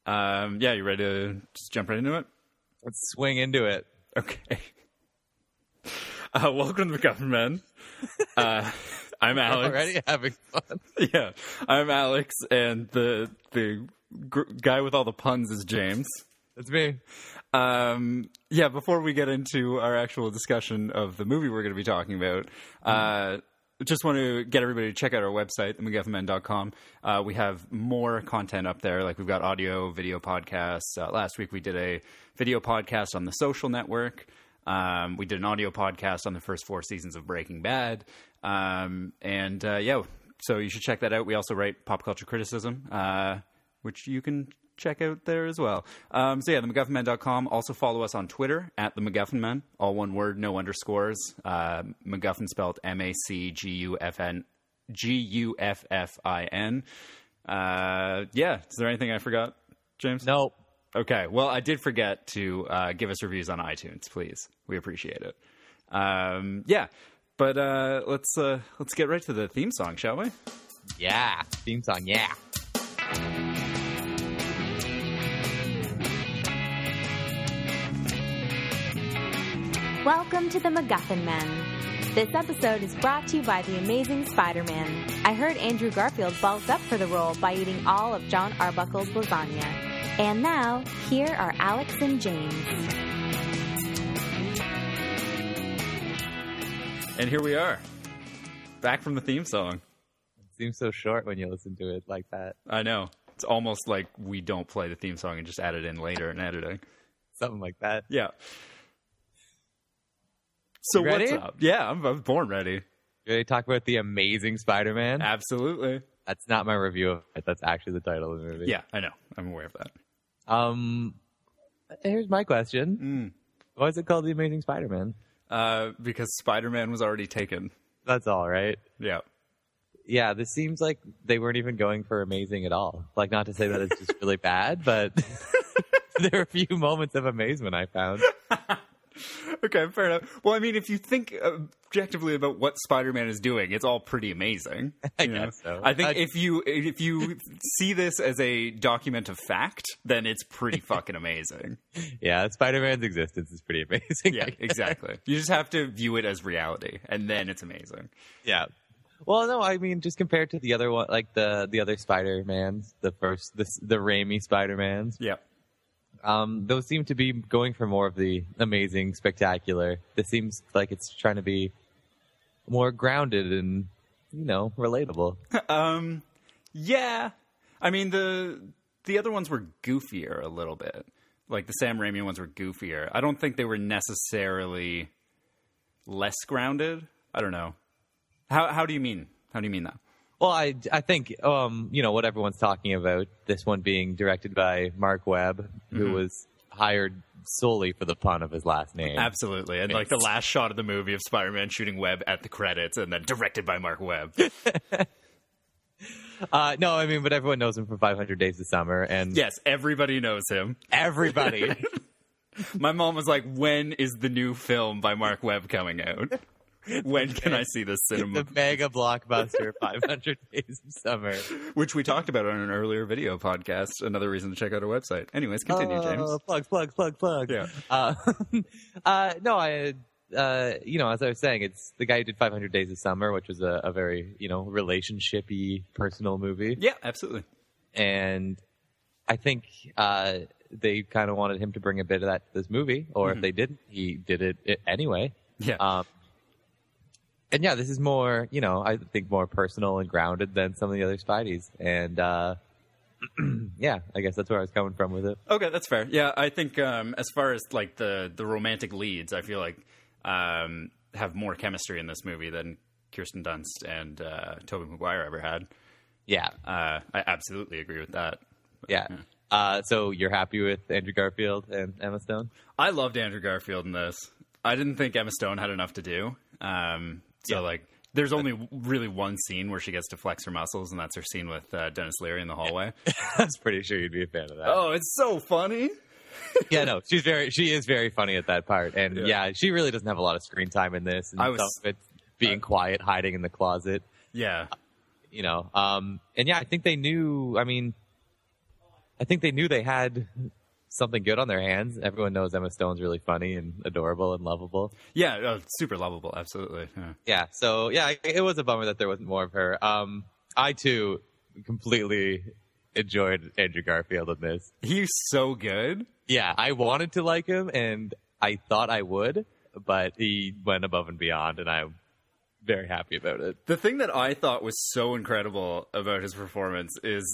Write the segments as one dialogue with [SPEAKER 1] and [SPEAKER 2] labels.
[SPEAKER 1] Yeah, you ready to just jump right into it?
[SPEAKER 2] Let's swing into it.
[SPEAKER 1] Okay. Welcome to MacGuffin Men. I'm Alex.
[SPEAKER 2] Already having fun.
[SPEAKER 1] Yeah, I'm Alex, and the guy with all the puns is James.
[SPEAKER 2] That's me.
[SPEAKER 1] Yeah, before we get into our actual discussion of the movie we're going to be talking about, just want to get everybody to check out our website, themcguffinmen.com. We have more content up there. Like, we've got audio, video podcasts. Last week we did a video podcast on The Social Network. We did an audio podcast on the first 4 seasons of Breaking Bad. Yeah, so you should check that out. We also write pop culture criticism, which you can check out there as well. So yeah, themcguffinmen.com. Also follow us on Twitter at the MacGuffin Men, all one word, no underscores. MacGuffin spelled MacGuffin. Yeah, is there anything I forgot, James?
[SPEAKER 2] Nope.
[SPEAKER 1] Okay, well, I did forget to give us reviews on iTunes, please. We appreciate it. Yeah, but let's get right to the theme song, shall we?
[SPEAKER 2] Yeah. Theme song, yeah.
[SPEAKER 3] Welcome to the MacGuffin Men. This episode is brought to you by The Amazing Spider-Man. I heard Andrew Garfield bulked up for the role by eating all of John Arbuckle's lasagna. And now, here are Alex and James.
[SPEAKER 1] And here we are, back from the theme song.
[SPEAKER 2] It seems so short when you listen to it like that.
[SPEAKER 1] I know. It's almost like we don't play the theme song and just add it in later in editing.
[SPEAKER 2] Something like that.
[SPEAKER 1] Yeah. So
[SPEAKER 2] ready?
[SPEAKER 1] What's up? Yeah, I'm born ready.
[SPEAKER 2] You ready to talk about The Amazing Spider-Man?
[SPEAKER 1] Absolutely.
[SPEAKER 2] That's not my review of it. That's actually the title of the movie.
[SPEAKER 1] Yeah, I know. I'm aware of that.
[SPEAKER 2] Here's my question. Why is it called The Amazing Spider-Man?
[SPEAKER 1] Because Spider-Man was already taken.
[SPEAKER 2] That's all, right?
[SPEAKER 1] Yeah.
[SPEAKER 2] Yeah, this seems like they weren't even going for amazing at all. Like, not to say that it's just really bad, but there are a few moments of amazement I found.
[SPEAKER 1] Okay, fair enough. Well, I mean, if you think objectively about what Spider-Man is doing, it's all pretty amazing.
[SPEAKER 2] I guess so.
[SPEAKER 1] I think if you see this as a document of fact, then it's pretty fucking amazing.
[SPEAKER 2] Yeah, Spider-Man's existence is pretty amazing.
[SPEAKER 1] Yeah, exactly. You just have to view it as reality, and then it's amazing.
[SPEAKER 2] Yeah. Well, no, I mean, just compared to the other one, like the other Spider-Mans, the Raimi Spider-Mans.
[SPEAKER 1] Yeah.
[SPEAKER 2] Those seem to be going for more of the amazing, spectacular. This seems like it's trying to be more grounded and, relatable.
[SPEAKER 1] Yeah. I mean, the other ones were goofier a little bit. Like, the Sam Raimi ones were goofier. I don't think they were necessarily less grounded. I don't know. How do you mean? How do you mean that?
[SPEAKER 2] Well, I think, what everyone's talking about, this one being directed by Mark Webb, who was hired solely for the pun of his last name.
[SPEAKER 1] Absolutely. And, like, the last shot of the movie of Spider-Man shooting Webb at the credits and then directed by Mark Webb.
[SPEAKER 2] No, I mean, but everyone knows him from 500 Days of Summer. And
[SPEAKER 1] yes, everybody knows him.
[SPEAKER 2] Everybody.
[SPEAKER 1] My mom was like, when is the new film by Mark Webb coming out? When can I see this cinema?
[SPEAKER 2] The mega blockbuster 500 Days of Summer.
[SPEAKER 1] Which we talked about on an earlier video podcast. Another reason to check out our website. Anyways, continue, James.
[SPEAKER 2] Plug.
[SPEAKER 1] Yeah.
[SPEAKER 2] No, as I was saying, it's the guy who did 500 Days of Summer, which was a very, relationship-y, personal movie.
[SPEAKER 1] Yeah, absolutely.
[SPEAKER 2] And I think they kind of wanted him to bring a bit of that to this movie, or if they didn't, he did it anyway.
[SPEAKER 1] Yeah.
[SPEAKER 2] And yeah, this is more, I think more personal and grounded than some of the other Spideys. And yeah, I guess that's where I was coming from with it.
[SPEAKER 1] Okay, that's fair. Yeah, I think as far as like the romantic leads, I feel like have more chemistry in this movie than Kirsten Dunst and Tobey Maguire ever had.
[SPEAKER 2] Yeah.
[SPEAKER 1] I absolutely agree with that.
[SPEAKER 2] Yeah. So you're happy with Andrew Garfield and Emma Stone?
[SPEAKER 1] I loved Andrew Garfield in this. I didn't think Emma Stone had enough to do. There's only really one scene where she gets to flex her muscles, and that's her scene with Dennis Leary in the hallway.
[SPEAKER 2] I was pretty sure you'd be a fan of that.
[SPEAKER 1] Oh, it's so funny.
[SPEAKER 2] Yeah, no, she is very funny at that part, and yeah, she really doesn't have a lot of screen time in this. And some of it's being quiet, hiding in the closet.
[SPEAKER 1] Yeah,
[SPEAKER 2] and yeah, I think they knew. I mean, I think they knew they had something good on their hands. Everyone knows Emma Stone's really funny and adorable and lovable.
[SPEAKER 1] Yeah, super lovable, absolutely.
[SPEAKER 2] Yeah, so yeah, it was a bummer that there wasn't more of her. I too completely enjoyed Andrew Garfield in this.
[SPEAKER 1] He's so good.
[SPEAKER 2] Yeah, I wanted to like him, and I thought I would, but he went above and beyond, and I'm very happy about it.
[SPEAKER 1] The thing that I thought was so incredible about his performance is,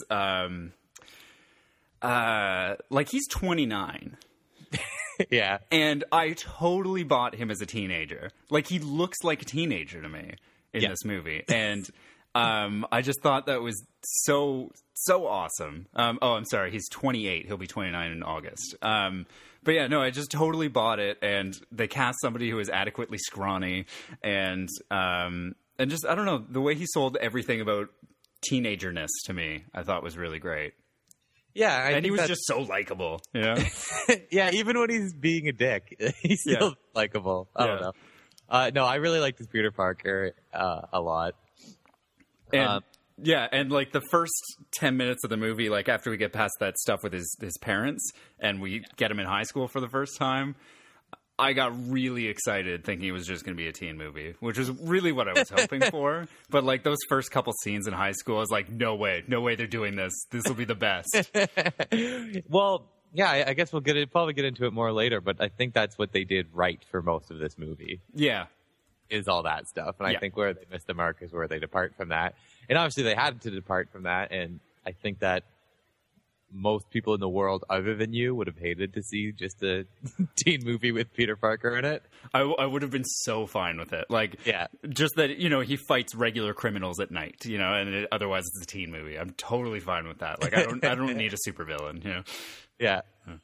[SPEAKER 1] like, he's 29.
[SPEAKER 2] Yeah.
[SPEAKER 1] And I totally bought him as a teenager. Like, he looks like a teenager to me in this movie. And I just thought that was so awesome. I'm sorry. He's 28. He'll be 29 in August. But yeah, no, I just totally bought it. And they cast somebody who is adequately scrawny. And just, I don't know, the way he sold everything about teenagerness to me, I thought was really great.
[SPEAKER 2] Yeah,
[SPEAKER 1] and he was just so likable. Yeah,
[SPEAKER 2] yeah. Even when he's being a dick, he's still likable. I don't know. No, I really liked his Peter Parker a lot.
[SPEAKER 1] And and like the first 10 minutes of the movie, like after we get past that stuff with his parents, and we get him in high school for the first time, I got really excited thinking it was just going to be a teen movie, which is really what I was hoping for. But like those first couple scenes in high school, I was like, no way they're doing this. This will be the best.
[SPEAKER 2] Well, yeah, I guess we'll probably get into it more later, but I think that's what they did right for most of this movie.
[SPEAKER 1] Yeah.
[SPEAKER 2] Is all that stuff. And I think where they missed the mark is where they depart from that. And obviously they had to depart from that, and I think that most people in the world other than you would have hated to see just a teen movie with Peter Parker in it.
[SPEAKER 1] I would have been so fine with it. Like, just that, he fights regular criminals at night, and otherwise it's a teen movie. I'm totally fine with that. Like, I don't need a supervillain,
[SPEAKER 2] Yeah.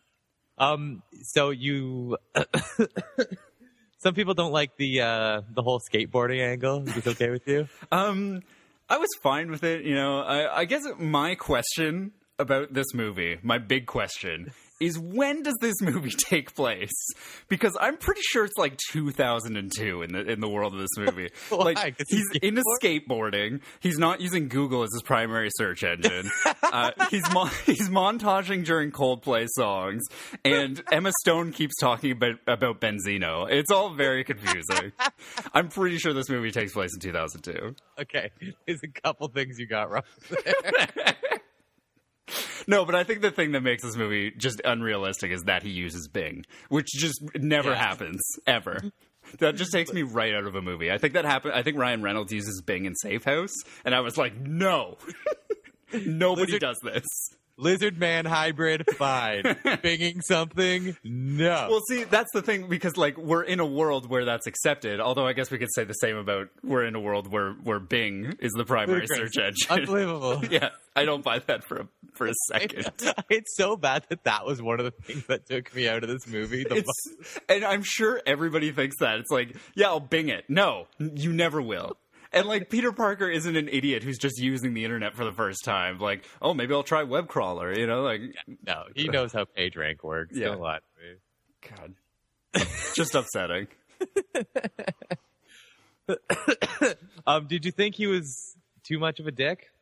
[SPEAKER 2] So you, some people don't like the whole skateboarding angle. Is this okay with you?
[SPEAKER 1] I was fine with it. I guess my question about this movie, my big question, is when does this movie take place? Because I'm pretty sure it's like 2002 in the world of this movie. Like he's into skateboarding. He's not using Google as his primary search engine. He's montaging during Coldplay songs, and Emma Stone keeps talking about Benzino. It's all very confusing. I'm pretty sure this movie takes place in 2002.
[SPEAKER 2] Okay, there's a couple things you got wrong there.
[SPEAKER 1] No, but I think the thing that makes this movie just unrealistic is that he uses Bing, which just never happens, ever. That just takes me right out of a movie. I think that happened. I think Ryan Reynolds uses Bing in Safe House, and I was like, no. Nobody does this.
[SPEAKER 2] Lizard man hybrid, fine. Binging something, no.
[SPEAKER 1] Well, see, that's the thing, because like we're in a world where that's accepted. Although I guess we could say the same about we're in a world where Bing is the primary search engine.
[SPEAKER 2] Unbelievable.
[SPEAKER 1] Yeah, I don't buy that for a second.
[SPEAKER 2] It's so bad that was one of the things that took me out of this movie.
[SPEAKER 1] And I'm sure everybody thinks that. It's like, yeah, I'll Bing it. No, you never will. And, like, Peter Parker isn't an idiot who's just using the internet for the first time. Like, oh, maybe I'll try web crawler, like...
[SPEAKER 2] No, he knows how PageRank works.
[SPEAKER 1] Yeah.
[SPEAKER 2] Don't lie to
[SPEAKER 1] me. God. Just upsetting.
[SPEAKER 2] Did you think he was too much of a dick?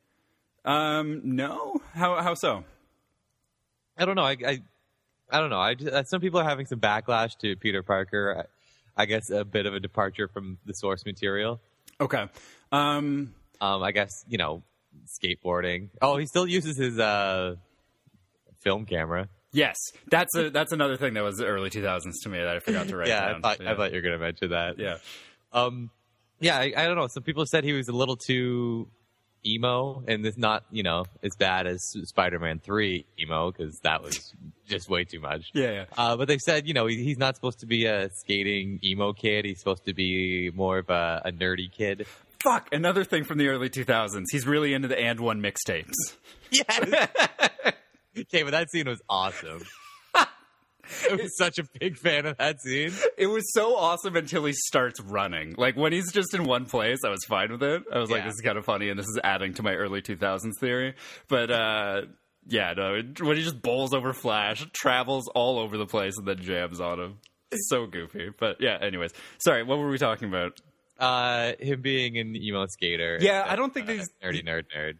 [SPEAKER 1] No. How so?
[SPEAKER 2] I don't know. I don't know. Some people are having some backlash to Peter Parker. I guess a bit of a departure from the source material.
[SPEAKER 1] Okay.
[SPEAKER 2] I guess, skateboarding. Oh, he still uses his film camera.
[SPEAKER 1] Yes. That's another thing that was the early 2000s to me that I forgot to write down.
[SPEAKER 2] I thought you were going to mention that.
[SPEAKER 1] Yeah.
[SPEAKER 2] I don't know. Some people said he was a little too emo, and it's not, as bad as Spider-Man 3 emo, because that was just way too much.
[SPEAKER 1] Yeah.
[SPEAKER 2] But they said, he's not supposed to be a skating emo kid. He's supposed to be more of a nerdy kid.
[SPEAKER 1] Fuck, another thing from the early 2000s. He's really into the And One mixtapes.
[SPEAKER 2] Yes. Okay, but that scene was awesome. I was such a big fan of that scene.
[SPEAKER 1] It was so awesome until he starts running. Like, when he's just in one place, I was fine with it. I was like, this is kind of funny, and this is adding to my early 2000s theory. But, when he just bowls over Flash, travels all over the place, and then jams on him. It's so goofy. But, yeah, anyways. Sorry, what were we talking about?
[SPEAKER 2] Him being an emo skater.
[SPEAKER 1] Yeah, I don't think he's...
[SPEAKER 2] Nerd.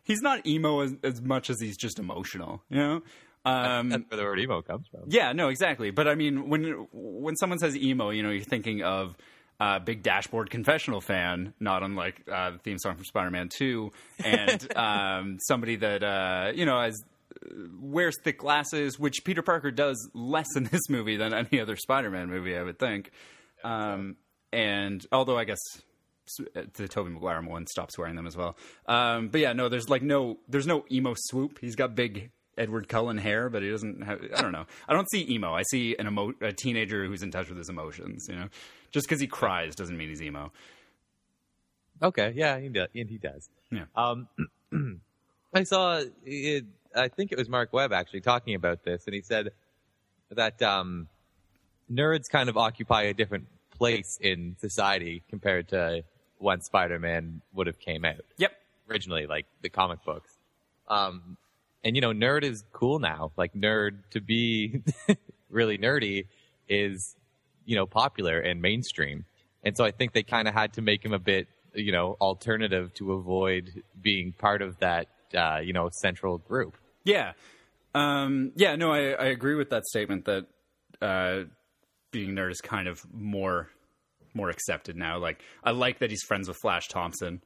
[SPEAKER 1] he's not emo as much as he's just emotional, you know?
[SPEAKER 2] That's where the word emo comes from.
[SPEAKER 1] Yeah, no, exactly. But I mean, when someone says emo, you know, you're thinking of big Dashboard Confessional fan, not unlike the theme song from Spider-Man 2, and somebody that, you know, wears thick glasses, which Peter Parker does less in this movie than any other Spider-Man movie, I would think. And although I guess the Tobey Maguire one stops wearing them as well. But yeah, no, there's no emo swoop. He's got big Edward Cullen hair, but he doesn't have, I don't know. I don't see emo. I see a teenager who's in touch with his emotions, you know? Just because he cries doesn't mean he's emo.
[SPEAKER 2] Okay, yeah, he does.
[SPEAKER 1] Yeah.
[SPEAKER 2] I saw it, I think it was Mark Webb actually talking about this, and he said that nerds kind of occupy a different place in society compared to when Spider-Man would have came out.
[SPEAKER 1] Yep.
[SPEAKER 2] Originally, like the comic books. And, you know, nerd is cool now. Like, to be really nerdy is, you know, popular and mainstream. And so I think they kind of had to make him a bit, you know, alternative to avoid being part of that, you know, central group.
[SPEAKER 1] Yeah. Yeah, no, I agree with that statement that being nerd is kind of more accepted now. Like, I like that he's friends with Flash Thompson,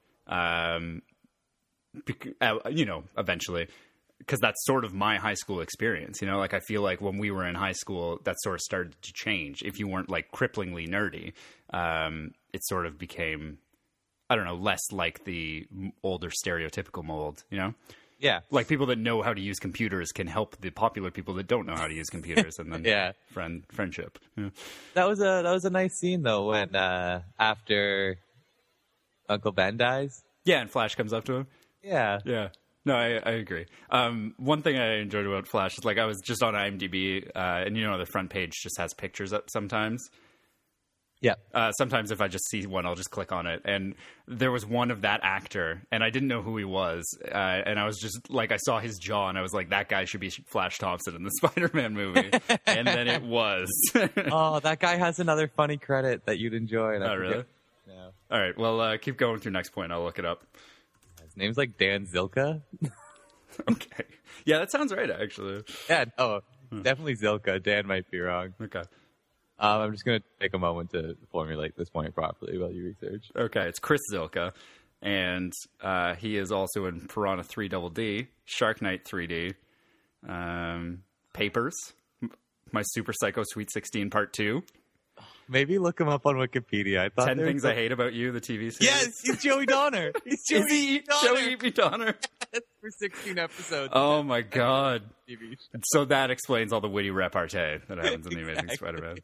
[SPEAKER 1] you know, eventually. Because that's sort of my high school experience, you know? Like, I feel like when we were in high school, that sort of started to change. If you weren't, like, cripplingly nerdy, it sort of became, I don't know, less like the older stereotypical mold, you know?
[SPEAKER 2] Yeah.
[SPEAKER 1] Like, people that know how to use computers can help the popular people that don't know how to use computers, and then
[SPEAKER 2] yeah.
[SPEAKER 1] friendship. Yeah.
[SPEAKER 2] That was a nice scene, though, when after Uncle Ben dies.
[SPEAKER 1] Yeah, and Flash comes up to him.
[SPEAKER 2] Yeah.
[SPEAKER 1] Yeah. No, I agree. One thing I enjoyed about Flash is, like, I was just on IMDb, and, you know, the front page just has pictures up sometimes.
[SPEAKER 2] Yeah.
[SPEAKER 1] Sometimes if I just see one, I'll just click on it. And there was one of that actor, and I didn't know who he was. And I was just, like, I saw his jaw, and I was like, that guy should be Flash Thompson in the Spider-Man movie. And then it was.
[SPEAKER 2] Oh, that guy has another funny credit that you'd enjoy.
[SPEAKER 1] Oh, really?
[SPEAKER 2] Yeah.
[SPEAKER 1] All right, well, keep going with your next point. I'll look it up.
[SPEAKER 2] His name's like Dan Zilka.
[SPEAKER 1] Okay. Yeah, that sounds right, actually.
[SPEAKER 2] Yeah, no, definitely Zilka. Dan might be wrong.
[SPEAKER 1] Okay.
[SPEAKER 2] I'm just going to take a moment to formulate this point properly while you research.
[SPEAKER 1] Okay, it's Chris Zilka, and he is also in Piranha 3 Double D, Shark Night 3D, Papers, My Super Psycho Sweet 16 Part 2.
[SPEAKER 2] Maybe look him up on Wikipedia. I thought
[SPEAKER 1] 10 Things I Hate About You, the TV series.
[SPEAKER 2] Yes, he's Joey Donner. He's Joey
[SPEAKER 1] Is he Joey E. Donner?
[SPEAKER 2] For 16 episodes.
[SPEAKER 1] Oh my god.
[SPEAKER 2] TV show.
[SPEAKER 1] So that explains all the witty repartee that happens in The Amazing
[SPEAKER 2] Exactly.
[SPEAKER 1] Spider-Man.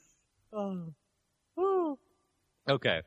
[SPEAKER 2] Oh. Okay.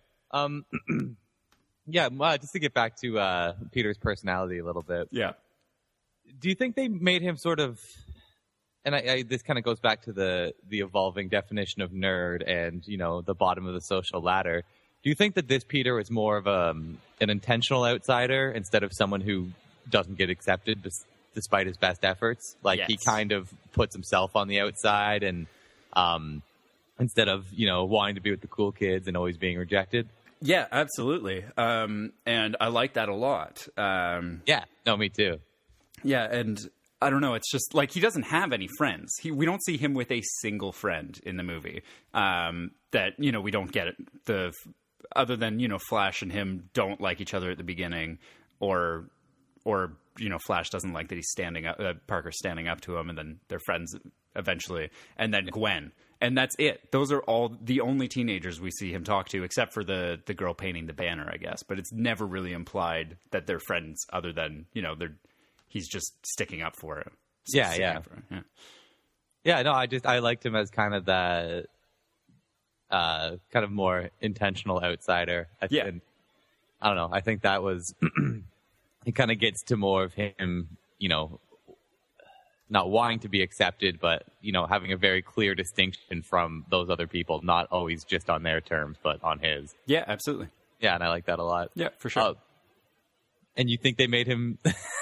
[SPEAKER 2] Yeah, just to get back to Peter's personality a little bit.
[SPEAKER 1] Yeah.
[SPEAKER 2] Do you think they made him sort of, and this kind of goes back to the evolving definition of nerd and, you know, the bottom of the social ladder. Do you think that this Peter was more of an intentional outsider instead of someone who doesn't get accepted despite his best efforts? Like,
[SPEAKER 1] Yes.
[SPEAKER 2] he kind of puts himself on the outside and instead of, you know, wanting to be with the cool kids and always being rejected?
[SPEAKER 1] Yeah, absolutely. And I like that a lot.
[SPEAKER 2] Yeah, no, me too.
[SPEAKER 1] Yeah, and I don't know. It's just like he doesn't have any friends. We don't see him with a single friend in the movie. That, you know, we don't get it. Other than, you know, Flash and him don't like each other at the beginning, or you know, Flash doesn't like that he's Parker's standing up to him, and then they're friends eventually, and then Gwen, and that's it. Those are all the only teenagers we see him talk to, except for the girl painting the banner, I guess. But it's never really implied that they're friends, other than, you know, he's just sticking up for him.
[SPEAKER 2] Yeah. Yeah, no, I liked him as kind of the kind of more intentional outsider. And I don't know. I think that was it kind of gets to more of him, you know, not wanting to be accepted, but, you know, having a very clear distinction from those other people, not always just on their terms, but on his.
[SPEAKER 1] Yeah, absolutely.
[SPEAKER 2] Yeah, and I like that a lot.
[SPEAKER 1] Yeah, for sure.
[SPEAKER 2] And you think they made him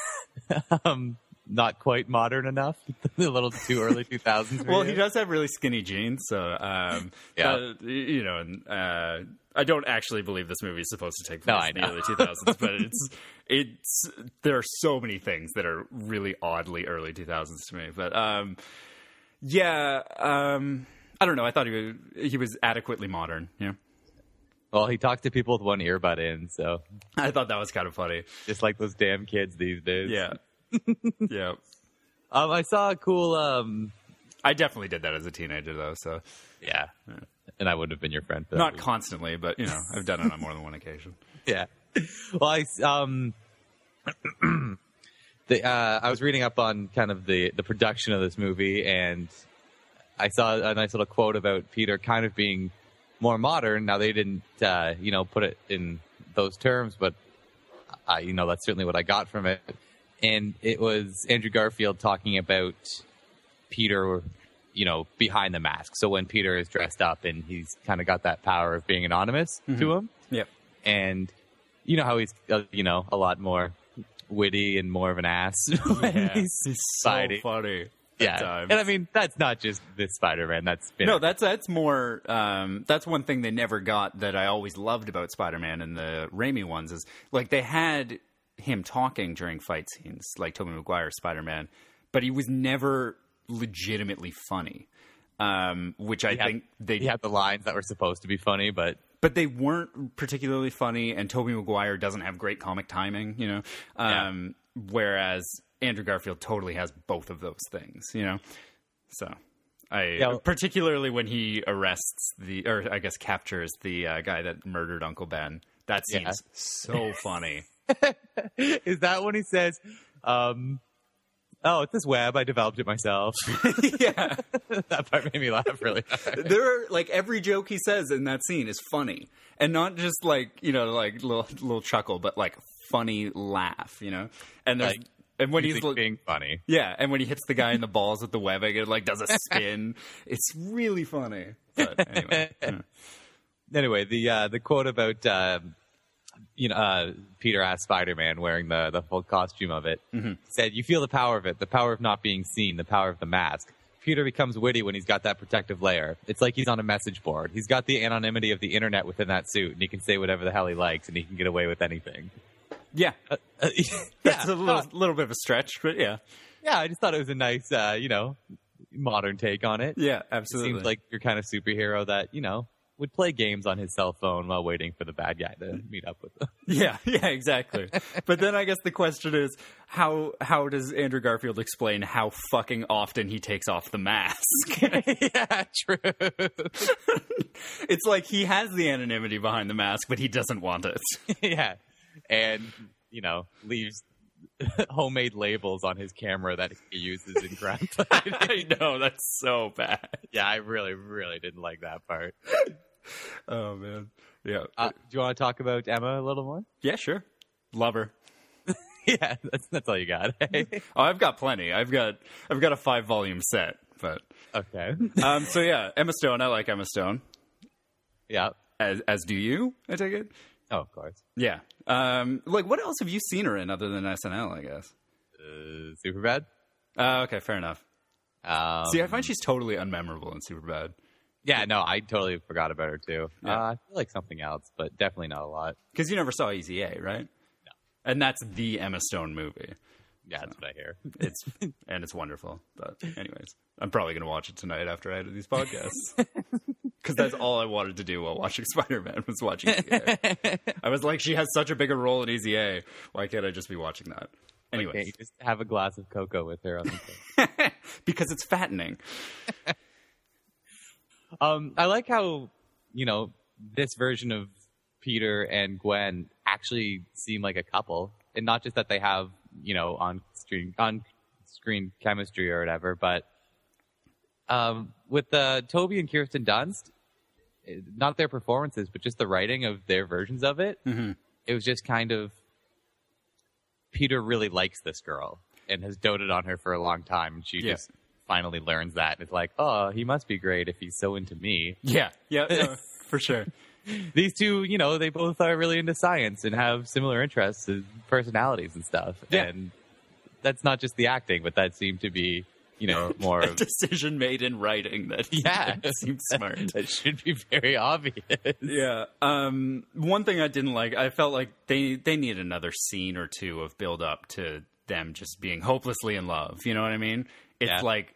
[SPEAKER 2] not quite modern enough? A little too early 2000s.
[SPEAKER 1] Well, he does have really skinny jeans, so
[SPEAKER 2] yeah.
[SPEAKER 1] you know, and I don't actually believe this movie is supposed to take
[SPEAKER 2] No,
[SPEAKER 1] place
[SPEAKER 2] I
[SPEAKER 1] in the
[SPEAKER 2] know.
[SPEAKER 1] early 2000s, but there are so many things that are really oddly early 2000s to me. But I don't know. I thought he was adequately modern. Yeah,
[SPEAKER 2] Well, he talked to people with one earbud in, so
[SPEAKER 1] I thought that was kind of funny.
[SPEAKER 2] just like those damn kids these days.
[SPEAKER 1] Yeah, yeah.
[SPEAKER 2] I saw a cool.
[SPEAKER 1] I definitely did that as a teenager, though. So
[SPEAKER 2] Yeah. And I would have been your friend. For that
[SPEAKER 1] not
[SPEAKER 2] movie.
[SPEAKER 1] constantly, but I've done it on more than one occasion.
[SPEAKER 2] Yeah. Well, I was reading up on kind of the production of this movie, and I saw a nice little quote about Peter kind of being more modern. Now, they didn't, put it in those terms, but that's certainly what I got from it. And it was Andrew Garfield talking about Peter, behind the mask. So when Peter is dressed up and he's kind of got that power of being anonymous to him.
[SPEAKER 1] Yep.
[SPEAKER 2] And you know how he's, a lot more witty and more of an ass when he's
[SPEAKER 1] so
[SPEAKER 2] fighting.
[SPEAKER 1] funny.
[SPEAKER 2] Yeah.
[SPEAKER 1] Times.
[SPEAKER 2] And I mean, that's not just this Spider-Man.
[SPEAKER 1] That's more. That's one thing they never got that I always loved about Spider-Man and the Raimi ones is like they had him talking during fight scenes, like Tobey Maguire's Spider-Man, but he was never legitimately funny. Which I think
[SPEAKER 2] he had the lines that were supposed to be funny, but
[SPEAKER 1] they weren't particularly funny. And Tobey Maguire doesn't have great comic timing, whereas Andrew Garfield totally has both of those things, So, particularly when he arrests captures the guy that murdered Uncle Ben. That seems so funny.
[SPEAKER 2] Is that when he says, it's this web, I developed it myself.
[SPEAKER 1] Yeah.
[SPEAKER 2] That part made me laugh really hard.
[SPEAKER 1] There are, every joke he says in that scene is funny. And not just, little chuckle, but, funny laugh, And there's... And when he's
[SPEAKER 2] being funny.
[SPEAKER 1] Yeah, and when he hits the guy in the balls with the webbing, it does a spin. It's really funny. But anyway. Yeah.
[SPEAKER 2] Anyway, the quote about Peter asked Spider-Man wearing the full costume of it said, "You feel the power of it, the power of not being seen, the power of the mask." Peter becomes witty when he's got that protective layer. It's like he's on a message board. He's got the anonymity of the internet within that suit, and he can say whatever the hell he likes, and he can get away with anything.
[SPEAKER 1] Yeah. That's a little bit of a stretch, but yeah.
[SPEAKER 2] Yeah, I just thought it was a nice, modern take on it.
[SPEAKER 1] Yeah, absolutely.
[SPEAKER 2] It seems like your kind of superhero that, would play games on his cell phone while waiting for the bad guy to meet up with him.
[SPEAKER 1] Yeah, exactly. But then I guess the question is, how does Andrew Garfield explain how fucking often he takes off the mask?
[SPEAKER 2] Yeah, true.
[SPEAKER 1] It's like he has the anonymity behind the mask, but he doesn't want it.
[SPEAKER 2] Yeah. And, leaves homemade labels on his camera that he uses in crime fighting.
[SPEAKER 1] I know, that's so bad.
[SPEAKER 2] Yeah, I really, really didn't like that part.
[SPEAKER 1] Oh, man. Yeah.
[SPEAKER 2] Do you want to talk about Emma a little more?
[SPEAKER 1] Yeah, sure. Love her.
[SPEAKER 2] Yeah, that's all you got.
[SPEAKER 1] Oh, I've got plenty. I've got a 5-volume set, but
[SPEAKER 2] okay.
[SPEAKER 1] So yeah, Emma Stone. I like Emma Stone.
[SPEAKER 2] Yeah.
[SPEAKER 1] As do you? I take it.
[SPEAKER 2] Oh, of course.
[SPEAKER 1] Yeah. What else have you seen her in other than SNL? I guess.
[SPEAKER 2] Superbad.
[SPEAKER 1] Okay, fair enough. See, I find she's totally unmemorable in Superbad.
[SPEAKER 2] Yeah, no, I totally forgot about her too.
[SPEAKER 1] Yeah.
[SPEAKER 2] I feel like something else, but definitely not a lot.
[SPEAKER 1] Because you never saw Easy A, right?
[SPEAKER 2] No.
[SPEAKER 1] And that's the Emma Stone movie.
[SPEAKER 2] Yeah, that's what I hear.
[SPEAKER 1] It's wonderful. But anyways, I'm probably going to watch it tonight after I edit these podcasts. Because that's all I wanted to do while watching Spider-Man was watch Easy A. I was like, she has such a bigger role in Easy A. Why can't I just be watching that? Anyways.
[SPEAKER 2] Can't you just have a glass of cocoa with her on the thing?
[SPEAKER 1] Because it's fattening.
[SPEAKER 2] I like how, this version of Peter and Gwen actually seem like a couple. And not just that they have, on-screen chemistry or whatever, but with Toby and Kirsten Dunst, not their performances, but just the writing of their versions of it, it was just kind of, Peter really likes this girl and has doted on her for a long time, and she just finally learns that. It's like, oh, he must be great if he's so into me.
[SPEAKER 1] Yeah, for sure.
[SPEAKER 2] These two, they both are really into science and have similar interests and personalities and stuff.
[SPEAKER 1] Yeah.
[SPEAKER 2] And that's not just the acting, but that seemed to be more
[SPEAKER 1] a decision made in writing that seems smart.
[SPEAKER 2] That should be very obvious.
[SPEAKER 1] Yeah. One thing I didn't like, I felt like they need another scene or two of build up to them just being hopelessly in love. You know what I mean? It's like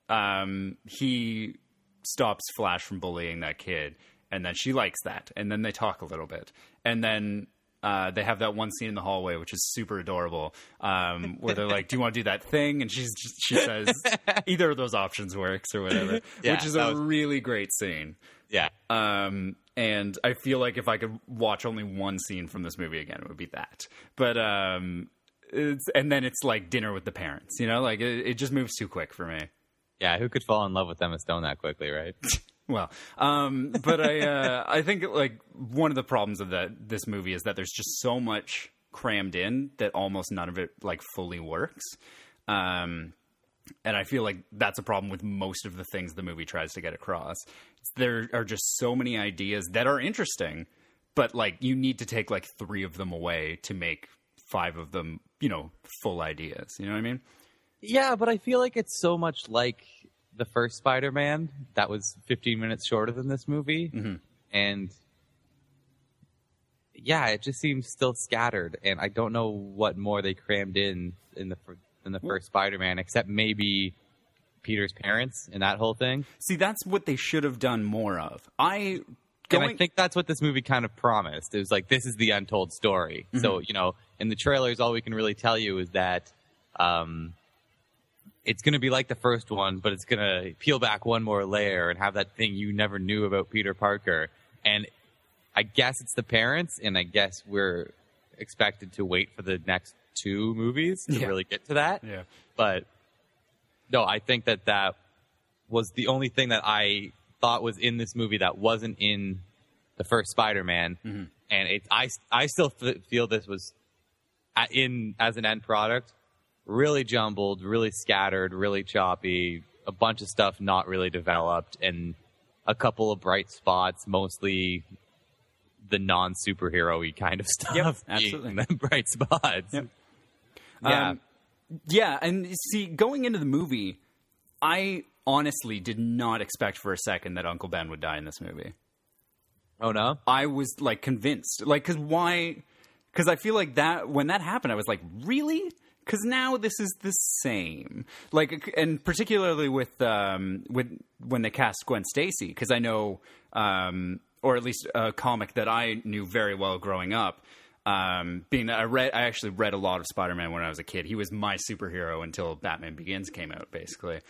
[SPEAKER 1] he stops Flash from bullying that kid, and then she likes that, and then they talk a little bit, and then they have that one scene in the hallway, which is super adorable, where they're like, do you want to do that thing? And she says, either of those options works or whatever, which is a really great scene.
[SPEAKER 2] Yeah.
[SPEAKER 1] And I feel like if I could watch only one scene from this movie again, it would be that. But and then it's like dinner with the parents, like it just moves too quick for me.
[SPEAKER 2] Yeah, who could fall in love with Emma Stone that quickly, right?
[SPEAKER 1] Well, but I think like one of the problems of this movie is that there's just so much crammed in that almost none of it like fully works. And I feel like that's a problem with most of the things the movie tries to get across. There are just so many ideas that are interesting, but like you need to take like 3 of them away to make 5 of them, full ideas. You know what I mean?
[SPEAKER 2] Yeah, but I feel like it's so much like the first Spider-Man that was 15 minutes shorter than this movie.
[SPEAKER 1] Mm-hmm.
[SPEAKER 2] And yeah, it just seems still scattered. And I don't know what more they crammed in the first Spider-Man, except maybe Peter's parents and that whole thing.
[SPEAKER 1] See, that's what they should have done more of.
[SPEAKER 2] And I think that's what this movie kind of promised. It was like, this is the untold story. Mm-hmm. So, in the trailers, all we can really tell you is that it's going to be like the first one, but it's going to peel back one more layer and have that thing you never knew about Peter Parker. And I guess it's the parents, and I guess we're expected to wait for the next 2 movies to really get to that.
[SPEAKER 1] Yeah.
[SPEAKER 2] But no, I think that was the only thing that I thought was in this movie that wasn't in the first Spider-Man. Mm-hmm. And I still feel this was as an end product, really jumbled, really scattered, really choppy, a bunch of stuff not really developed, and a couple of bright spots, mostly the non-superhero-y kind of stuff.
[SPEAKER 1] Yep, absolutely.
[SPEAKER 2] The bright spots.
[SPEAKER 1] Yep.
[SPEAKER 2] Yeah.
[SPEAKER 1] Yeah, and see, going into the movie, I honestly did not expect for a second that Uncle Ben would die in this movie.
[SPEAKER 2] Oh, no?
[SPEAKER 1] I was, like, convinced. Like, because why? Because I feel like that when that happened, I was like, really? Because now this is the same. Like, and particularly with when they cast Gwen Stacy, because I know, or at least a comic that I knew very well growing up, being that I actually read a lot of Spider-Man when I was a kid. He was my superhero until Batman Begins came out, basically.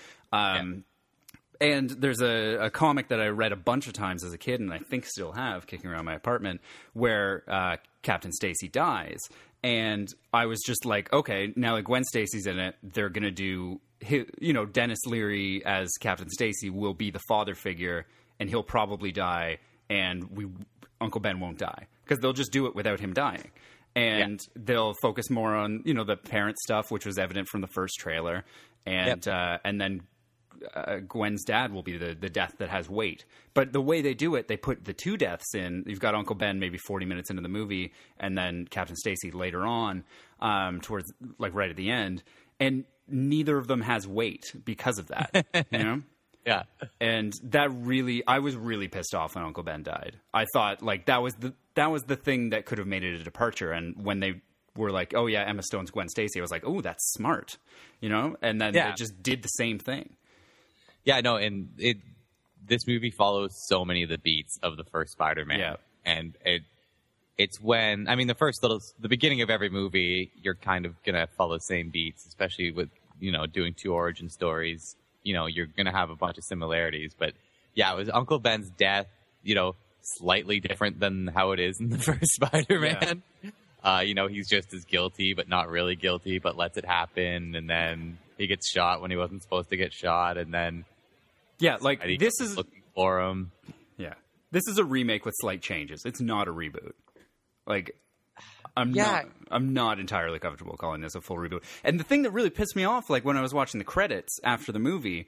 [SPEAKER 1] And there's a comic that I read a bunch of times as a kid, and I think still have, kicking around my apartment, where Captain Stacy dies. And I was just like, okay, now that Gwen Stacy's in it, they're going to do, Dennis Leary as Captain Stacy will be the father figure, and he'll probably die, and Uncle Ben won't die. Because they'll just do it without him dying. And they'll focus more on, the parent stuff, which was evident from the first trailer. And then Gwen's dad will be the death that has weight. But the way they do it, they put the 2 deaths in. You've got Uncle Ben maybe 40 minutes into the movie, and then Captain Stacy later on, towards like right at the end. And neither of them has weight because of that,
[SPEAKER 2] Yeah.
[SPEAKER 1] And I was really pissed off when Uncle Ben died. I thought like that was the thing that could have made it a departure. And when they were like, oh yeah, Emma Stone's Gwen Stacy, I was like, oh, that's smart, and then they just did the same thing.
[SPEAKER 2] Yeah, no, and this movie follows so many of the beats of the first Spider-Man.
[SPEAKER 1] Yeah.
[SPEAKER 2] And it's when, the beginning of every movie, you're kind of going to follow the same beats, especially with, doing 2 origin stories. You're going to have a bunch of similarities. But yeah, it was Uncle Ben's death, slightly different than how it is in the first Spider-Man. Yeah. He's just as guilty, but not really guilty, but lets it happen. And then he gets shot when he wasn't supposed to get shot. And then
[SPEAKER 1] like this is
[SPEAKER 2] looking for him.
[SPEAKER 1] Yeah, this is a remake with slight changes. It's not a reboot. Like, I'm not entirely comfortable calling this a full reboot. And the thing that really pissed me off, like when I was watching the credits after the movie,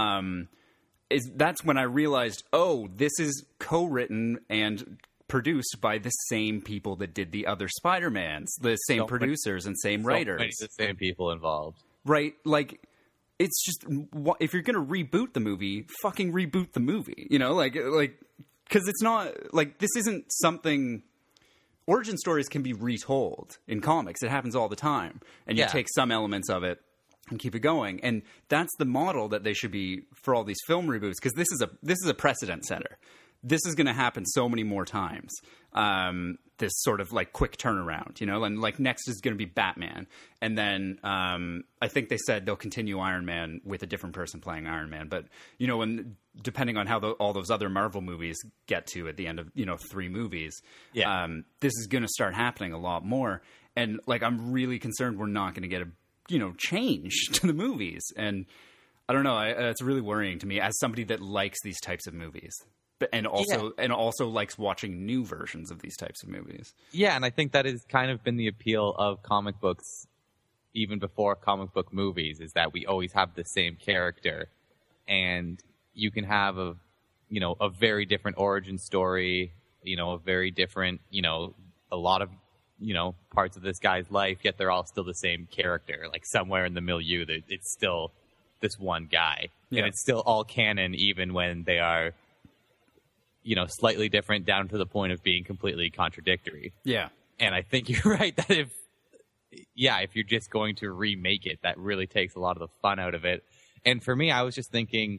[SPEAKER 1] is that's when I realized, oh, this is co-written and produced by the same people that did the other Spider-Mans, the same producers and same writers.
[SPEAKER 2] The same people involved.
[SPEAKER 1] Right, like it's just, if you're going to reboot the movie, fucking reboot the movie, you know, like, because it's not, like, this isn't something, origin stories can be retold in comics. It happens all the time. And you take some elements of it and keep it going. And that's the model that they should be for all these film reboots, because this is a precedent setter. This is going to happen so many more times. This sort of like quick turnaround, you know, and like next is going to be Batman. And then I think they said they'll continue Iron Man with a different person playing Iron Man. But, you know, depending on how all those other Marvel movies get to at the end of, you know, 3 movies, this is going to start happening a lot more. And like, I'm really concerned we're not going to get a, you know, change to the movies. And I don't know, it's really worrying to me as somebody that likes these types of movies. And also likes watching new versions of these types of movies. Yeah,
[SPEAKER 2] and I think that has kind of been the appeal of comic books even before comic book movies, is that we always have the same character. And you can have a very different origin story, you know, a very different, you know, a lot of, you know, parts of this guy's life, yet they're all still the same character. Like somewhere in the milieu, it's still this one guy. Yeah. And it's still all canon, even when they are, you know, slightly different down to the point of being completely contradictory.
[SPEAKER 1] Yeah.
[SPEAKER 2] And I think you're right that if you're just going to remake it, that really takes a lot of the fun out of it. And for me, I was just thinking,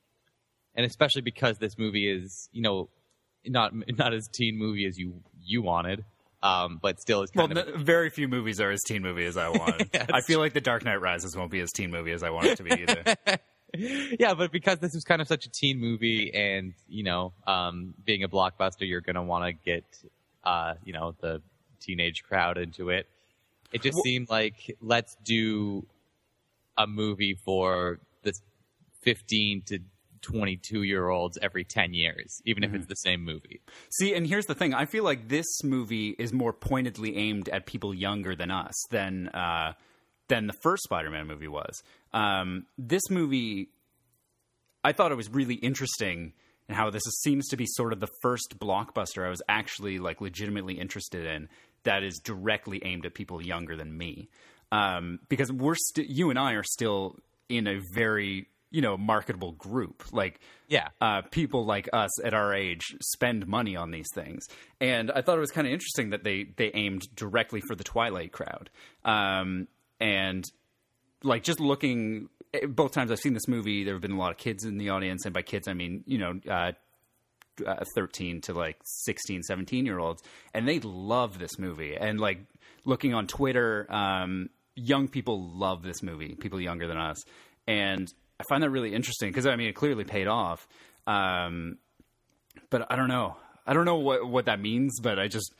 [SPEAKER 2] and especially because this movie is, you know, not as teen movie as you wanted, but still is kind of...
[SPEAKER 1] very few movies are as teen movie as I wanted. Yeah, I feel like The Dark Knight Rises won't be as teen movie as I want it to be either.
[SPEAKER 2] Yeah, but because this was kind of such a teen movie and, you know, being a blockbuster, you're going to want to get, you know, the teenage crowd into it. It just seemed like, let's do a movie for the 15 to 22-year-olds every 10 years, even if it's the same movie.
[SPEAKER 1] See, and here's the thing. I feel like this movie is more pointedly aimed at people younger than us than the first Spider-Man movie was. This movie, I thought it was really interesting in how this seems to be sort of the first blockbuster I was actually like legitimately interested in that is directly aimed at people younger than me. Because you and I are still in a very, you know, marketable group. Like, people like us at our age spend money on these things. And I thought it was kind of interesting that they aimed directly for the Twilight crowd. And like just looking, both times I've seen this movie, there have been a lot of kids in the audience. And by kids, I mean, you know, 13 to like 16, 17-year-olds. And they love this movie. And like looking on Twitter, young people love this movie, people younger than us. And I find that really interesting because, I mean, it clearly paid off. But I don't know. I don't know what that means, but I just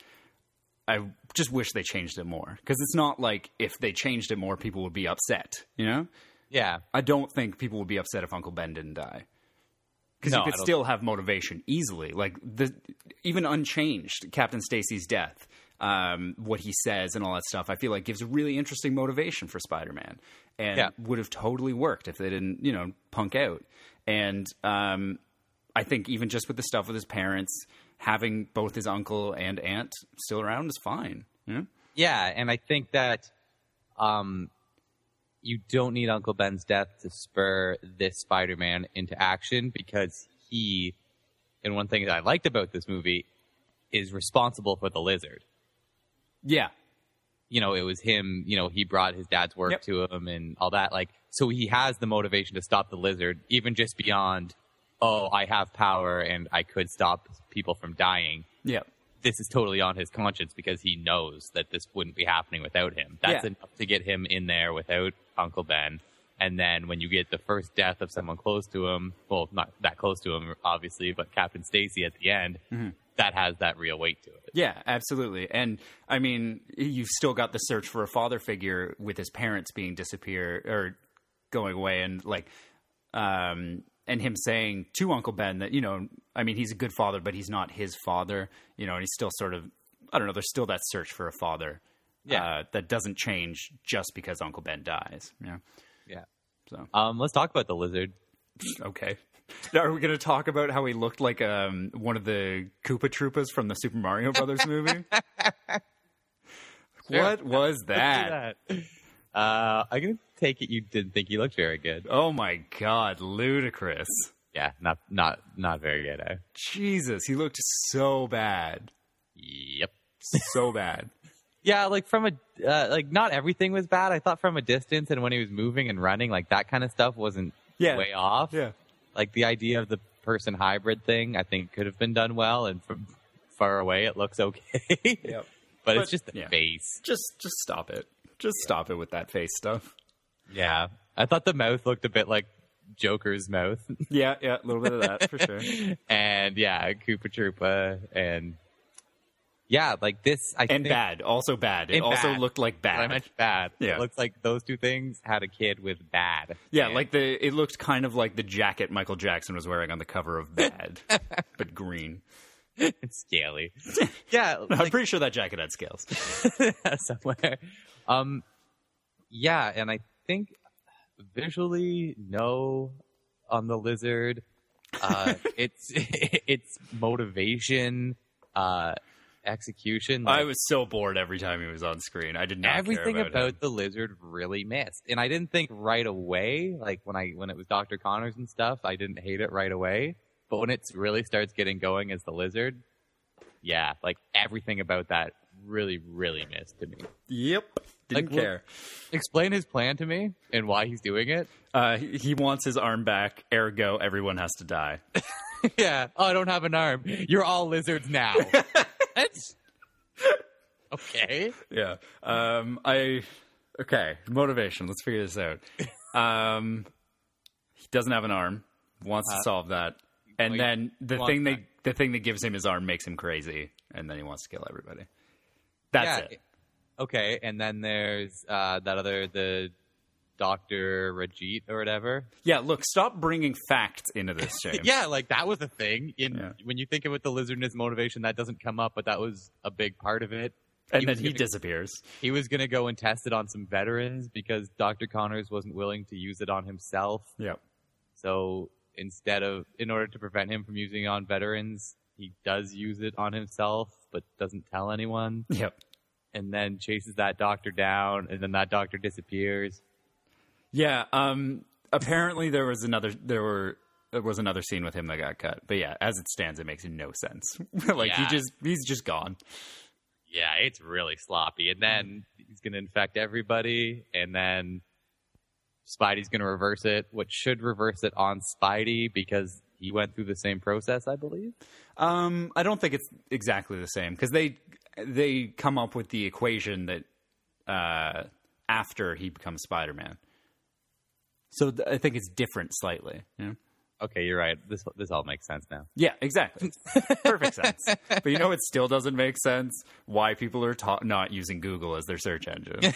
[SPEAKER 1] wish they changed it more. Because it's not like if they changed it more, people would be upset, you know?
[SPEAKER 2] Yeah.
[SPEAKER 1] I don't think people would be upset if Uncle Ben didn't die. Because you could still have motivation easily. Like, even unchanged, Captain Stacy's death, what he says and all that stuff, I feel like gives a really interesting motivation for Spider-Man. And would have totally worked if they didn't, you know, punk out. And I think even just with the stuff with his parents, having both his uncle and aunt still around is fine. You know?
[SPEAKER 2] Yeah, and I think that you don't need Uncle Ben's death to spur this Spider-Man into action because he, and one thing that I liked about this movie, is responsible for the lizard.
[SPEAKER 1] Yeah.
[SPEAKER 2] You know, it was him, you know, he brought his dad's work to him and all that. Like, so he has the motivation to stop the lizard, even just beyond, oh, I have power and I could stop people from dying.
[SPEAKER 1] Yeah.
[SPEAKER 2] This is totally on his conscience because he knows that this wouldn't be happening without him. That's enough to get him in there without Uncle Ben. And then when you get the first death of someone close to him, well, not that close to him, obviously, but Captain Stacy at the end, that has that real weight to it.
[SPEAKER 1] Yeah, absolutely. And, I mean, you've still got the search for a father figure with his parents being disappeared or going away and, like, and him saying to Uncle Ben that, you know, I mean, he's a good father, but he's not his father, you know, and he's still sort of, I don't know, there's still that search for a father that doesn't change just because Uncle Ben dies. Yeah.
[SPEAKER 2] Yeah.
[SPEAKER 1] So,
[SPEAKER 2] let's talk about the lizard.
[SPEAKER 1] Okay. Are we going to talk about how he looked like one of the Koopa Troopas from the Super Mario Brothers movie? What was that?
[SPEAKER 2] I'm going to take it you didn't think he looked very good.
[SPEAKER 1] Oh my God, ludicrous.
[SPEAKER 2] Yeah, not very good.
[SPEAKER 1] Jesus, he looked so bad.
[SPEAKER 2] Yep.
[SPEAKER 1] So bad.
[SPEAKER 2] Yeah, like from not everything was bad. I thought from a distance and when he was moving and running, like that kind of stuff wasn't way off.
[SPEAKER 1] Yeah.
[SPEAKER 2] Like the idea of the person hybrid thing, I think could have been done well. And from far away, it looks okay.
[SPEAKER 1] Yep.
[SPEAKER 2] But it's just the face.
[SPEAKER 1] Just stop it. Just stop it with that face stuff.
[SPEAKER 2] Yeah. I thought the mouth looked a bit like Joker's mouth.
[SPEAKER 1] Yeah, a little bit of that for sure.
[SPEAKER 2] And yeah, Koopa Troopa and yeah, like this. I think
[SPEAKER 1] bad, also bad. It also looked like bad.
[SPEAKER 2] I meant bad.
[SPEAKER 1] Yeah.
[SPEAKER 2] It looks like those two things had a kid with bad.
[SPEAKER 1] Yeah,
[SPEAKER 2] and
[SPEAKER 1] like it looked kind of like the jacket Michael Jackson was wearing on the cover of Bad, but green.
[SPEAKER 2] It's scaly. Yeah,
[SPEAKER 1] I'm pretty sure that jacket had scales
[SPEAKER 2] somewhere. Yeah, and I think visually, no, on the lizard. It's motivation, execution.
[SPEAKER 1] I was so bored every time he was on screen. I did not
[SPEAKER 2] everything
[SPEAKER 1] care about him.
[SPEAKER 2] the lizard really missed, and I didn't think right away. Like when it was Dr. Connors and stuff, I didn't hate it right away. But when it really starts getting going as the lizard, yeah, like everything about that really, really missed to me.
[SPEAKER 1] Yep. Didn't care.
[SPEAKER 2] Explain his plan to me and why he's doing it.
[SPEAKER 1] He wants his arm back, ergo everyone has to die.
[SPEAKER 2] Yeah. Oh, I don't have an arm. You're all lizards now. That's okay.
[SPEAKER 1] Yeah. Okay. Motivation. Let's figure this out. He doesn't have an arm. Wants to solve that. And then the thing that gives him his arm makes him crazy, and then he wants to kill everybody. That's it.
[SPEAKER 2] Okay, and then there's the Dr. Rajit or whatever.
[SPEAKER 1] Yeah, look, stop bringing facts into this, James.
[SPEAKER 2] Yeah, like that was a thing. When you think about the lizard and his motivation, that doesn't come up, but that was a big part of it.
[SPEAKER 1] And then he disappears.
[SPEAKER 2] He was going to go and test it on some veterans because Dr. Connors wasn't willing to use it on himself.
[SPEAKER 1] Yep.
[SPEAKER 2] So in order to prevent him from using it on veterans, he does use it on himself, but doesn't tell anyone.
[SPEAKER 1] Yep.
[SPEAKER 2] And then chases that doctor down, and then that doctor disappears.
[SPEAKER 1] Yeah. Apparently there was another scene with him that got cut. But yeah, as it stands, it makes no sense. He's just gone.
[SPEAKER 2] Yeah, it's really sloppy. And then he's going to infect everybody, and then Spidey's going to reverse it, which should reverse it on Spidey because he went through the same process, I believe.
[SPEAKER 1] I don't think it's exactly the same because they come up with the equation that after he becomes Spider-Man. So I think it's different slightly. Yeah.
[SPEAKER 2] Okay, you're right. This all makes sense now.
[SPEAKER 1] Yeah, exactly. Perfect sense. But you know, it still doesn't make sense why people are not using Google as their search engine.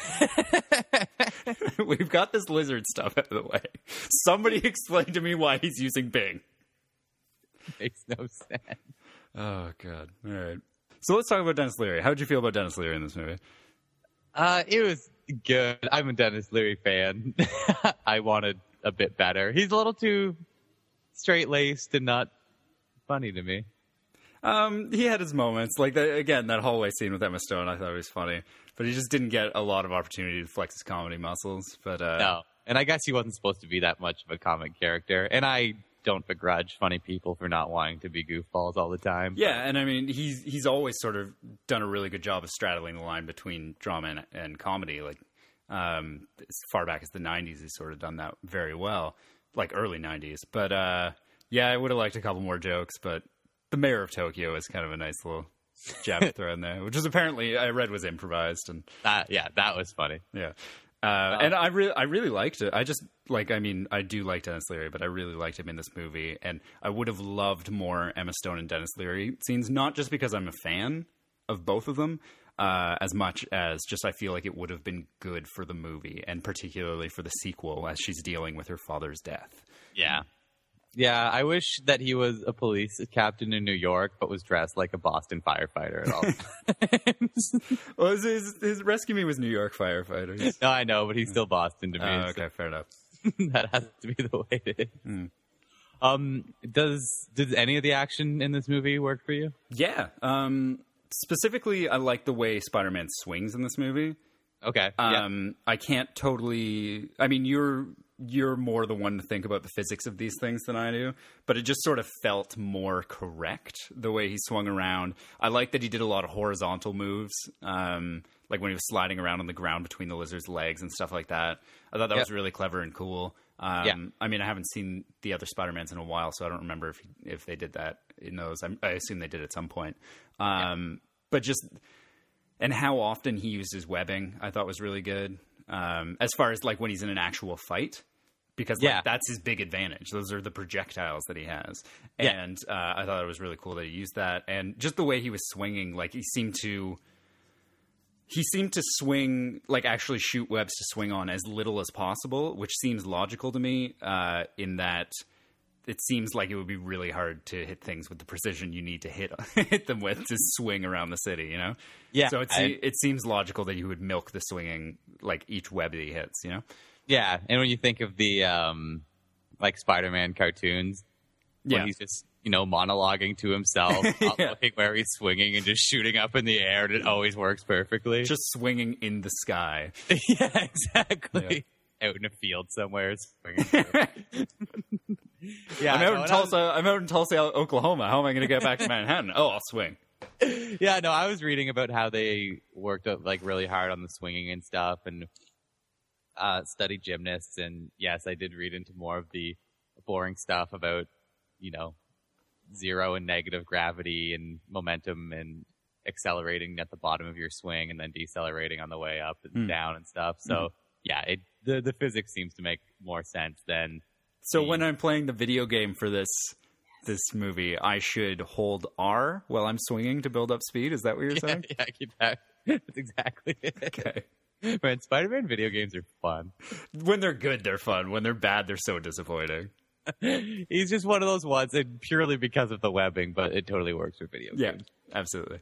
[SPEAKER 1] We've got this lizard stuff out of the way. Somebody explain to me why he's using Bing.
[SPEAKER 2] Makes no sense.
[SPEAKER 1] Oh, God. All right. So let's talk about Denis Leary. How'd you feel about Denis Leary in this movie?
[SPEAKER 2] It was good. I'm a Denis Leary fan. I wanted a bit better. He's a little too straight-laced and not funny to me.
[SPEAKER 1] He had his moments. Like, that hallway scene with Emma Stone, I thought it was funny. But he just didn't get a lot of opportunity to flex his comedy muscles. But
[SPEAKER 2] no. And I guess he wasn't supposed to be that much of a comic character. And I don't begrudge funny people for not wanting to be goofballs all the time.
[SPEAKER 1] Yeah, and I mean, he's always sort of done a really good job of straddling the line between drama and comedy. Like, as far back as the 90s, he's sort of done that very well. Like, early 90s. But, yeah, I would have liked a couple more jokes, but the Mayor of Tokyo is kind of a nice little jab to throw in there, which is apparently, I read, was improvised. And
[SPEAKER 2] that was funny.
[SPEAKER 1] Yeah. And I really liked it. I just, like, I mean, I do like Denis Leary, but I really liked him in this movie. And I would have loved more Emma Stone and Denis Leary scenes, not just because I'm a fan of both of them, as much as just I feel like it would have been good for the movie, and particularly for the sequel as she's dealing with her father's death.
[SPEAKER 2] Yeah. Yeah, I wish that he was a police captain in New York, but was dressed like a Boston firefighter at all times.
[SPEAKER 1] Well, his Rescue Me was New York firefighters.
[SPEAKER 2] No, I know, but he's still Boston to me.
[SPEAKER 1] Okay, fair enough.
[SPEAKER 2] That has to be the way it is. Does any of the action in this movie work for you?
[SPEAKER 1] Yeah. Specifically, I like the way Spider-Man swings in this movie.
[SPEAKER 2] Okay.
[SPEAKER 1] I can't totally. I mean, you're more the one to think about the physics of these things than I do, but it just sort of felt more correct the way he swung around. I like that he did a lot of horizontal moves, like when he was sliding around on the ground between the lizard's legs and stuff like that. I thought that was really clever and cool. I mean, I haven't seen the other Spider-Mans in a while, so I don't remember if they did that in those. I assume they did at some point. But just, and how often he used his webbing, I thought was really good. As far as like when he's in an actual fight, because that's his big advantage. Those are the projectiles that he has. And I thought it was really cool that he used that. And just the way he was swinging, like he seemed to swing, like actually shoot webs to swing on as little as possible, which seems logical to me, in that it seems like it would be really hard to hit things with the precision you need to hit them with to swing around the city, you know?
[SPEAKER 2] Yeah.
[SPEAKER 1] So it seems logical that you would milk the swinging, like each web that he hits, you know?
[SPEAKER 2] Yeah. And when you think of the, like Spider-Man cartoons, when he's just, monologuing to himself, not looking where he's swinging and just shooting up in the air, and it always works perfectly.
[SPEAKER 1] Just swinging in the sky.
[SPEAKER 2] Yeah, exactly. Yeah. Out in a field somewhere, swinging.
[SPEAKER 1] I'm out in Tulsa, Oklahoma. How am I going to get back to Manhattan? Oh, I'll swing.
[SPEAKER 2] Yeah, no, I was reading about how they worked up, like really hard on the swinging and stuff, and studied gymnasts. And yes, I did read into more of the boring stuff about, zero and negative gravity and momentum and accelerating at the bottom of your swing and then decelerating on the way up and down and stuff. So the physics seems to make more sense than.
[SPEAKER 1] So when I'm playing the video game for this movie, I should hold R while I'm swinging to build up speed? Is that what you're saying?
[SPEAKER 2] Yeah, keep that. That's exactly it.
[SPEAKER 1] Okay.
[SPEAKER 2] Man, Spider-Man video games are fun.
[SPEAKER 1] When they're good, they're fun. When they're bad, they're so disappointing.
[SPEAKER 2] He's just one of those ones, and purely because of the webbing, but it totally works for video games.
[SPEAKER 1] Yeah, absolutely.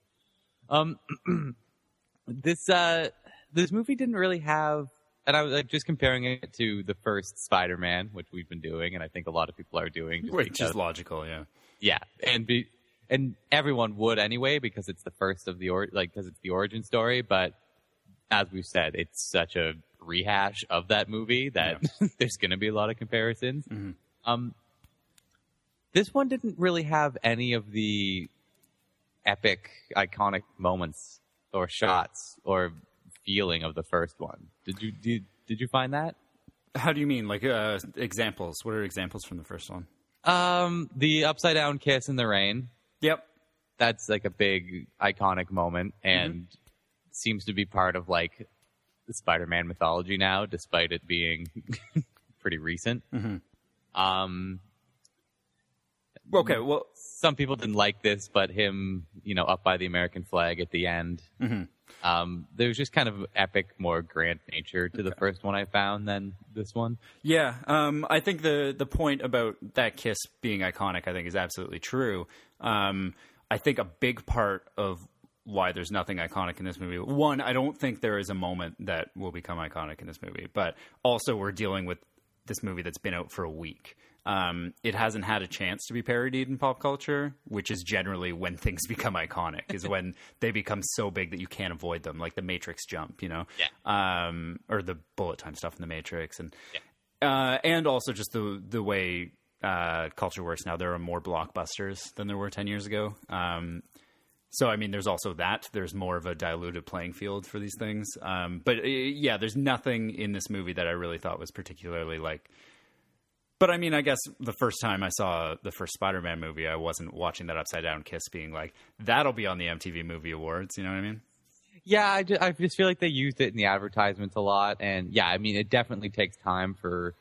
[SPEAKER 2] This movie didn't really have, and I was like, just comparing it to the first Spider-Man, which we've been doing, and I think a lot of people are doing,
[SPEAKER 1] which is logical,
[SPEAKER 2] yeah, and everyone would anyway because it's the first of because it's the origin story. But as we've said, it's such a rehash of that movie that there's going to be a lot of comparisons. Mm-hmm. This one didn't really have any of the epic, iconic moments or shots or feeling of the first one. Did you find that?
[SPEAKER 1] How do you mean? Like examples? What are examples from the first one?
[SPEAKER 2] The upside down kiss in the rain.
[SPEAKER 1] Yep.
[SPEAKER 2] That's like a big iconic moment and seems to be part of like the Spider-Man mythology now, despite it being pretty recent. Mm-hmm.
[SPEAKER 1] Okay, well,
[SPEAKER 2] some people didn't like this, but him, up by the American flag at the end. Mm-hmm. There's just kind of epic, more grand nature to the first one I found than this one.
[SPEAKER 1] Yeah, I think the point about that kiss being iconic, I think, is absolutely true. I think a big part of why there's nothing iconic in this movie. One, I don't think there is a moment that will become iconic in this movie, but also we're dealing with this movie that's been out for a week. It hasn't had a chance to be parodied in pop culture, which is generally when things become iconic, is when they become so big that you can't avoid them, like the Matrix jump, or the bullet time stuff in the Matrix. And also just the way culture works now. There are more blockbusters than there were 10 years ago. So, I mean, there's also that. There's more of a diluted playing field for these things. But, there's nothing in this movie that I really thought was particularly, like... But, I mean, I guess the first time I saw the first Spider-Man movie, I wasn't watching that upside-down kiss being like, that'll be on the MTV Movie Awards. You know what I mean?
[SPEAKER 2] Yeah, I just feel like they used it in the advertisements a lot. And, yeah, I mean, it definitely takes time for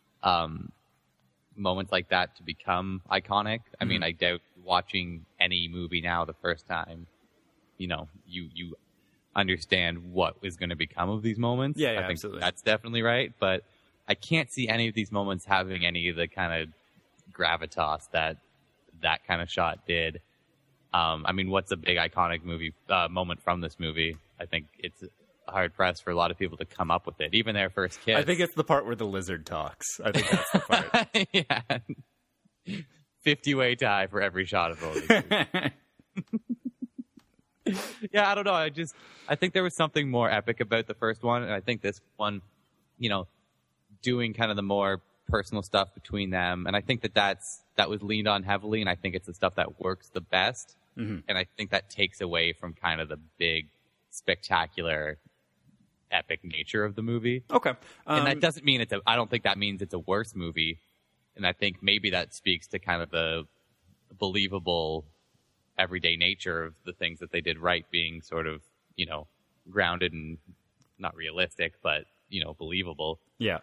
[SPEAKER 2] moments like that to become iconic. I mean, I doubt watching any movie now the first time, you understand what is going to become of these moments.
[SPEAKER 1] Yeah,
[SPEAKER 2] I think
[SPEAKER 1] absolutely.
[SPEAKER 2] That's definitely right. But I can't see any of these moments having any of the kind of gravitas that kind of shot did. I mean, what's a big iconic moment from this movie? I think it's hard pressed for a lot of people to come up with it. Even their first kiss.
[SPEAKER 1] I think it's the part where the lizard talks. I think that's the part.
[SPEAKER 2] Yeah. 50-way tie for every shot of the lizard. Yeah, I don't know. I think there was something more epic about the first one, and I think this one, doing kind of the more personal stuff between them, and I think that was leaned on heavily, and I think it's the stuff that works the best, and I think that takes away from kind of the big, spectacular, epic nature of the movie.
[SPEAKER 1] Okay,
[SPEAKER 2] and that doesn't mean I don't think that means it's a worse movie, and I think maybe that speaks to kind of the believable, everyday nature of the things that they did right, being sort of grounded and not realistic, but believable.
[SPEAKER 1] Yeah.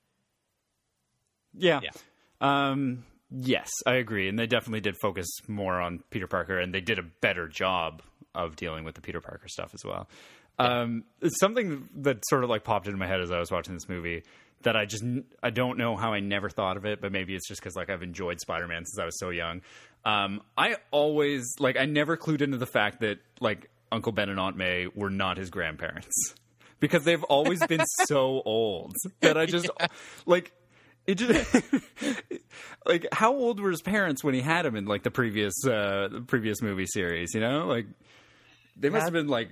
[SPEAKER 1] Yes, I agree. And they definitely did focus more on Peter Parker, and they did a better job of dealing with the Peter Parker stuff as well. It's something that sort of like popped into my head as I was watching this movie that I don't know how I never thought of it, but maybe it's just because like I've enjoyed Spider-Man since I was so young. I always I never clued into the fact that like Uncle Ben and Aunt May were not his grandparents because they've always been so old that I just it just like how old were his parents when he had him in like the previous movie series? Like they must have been like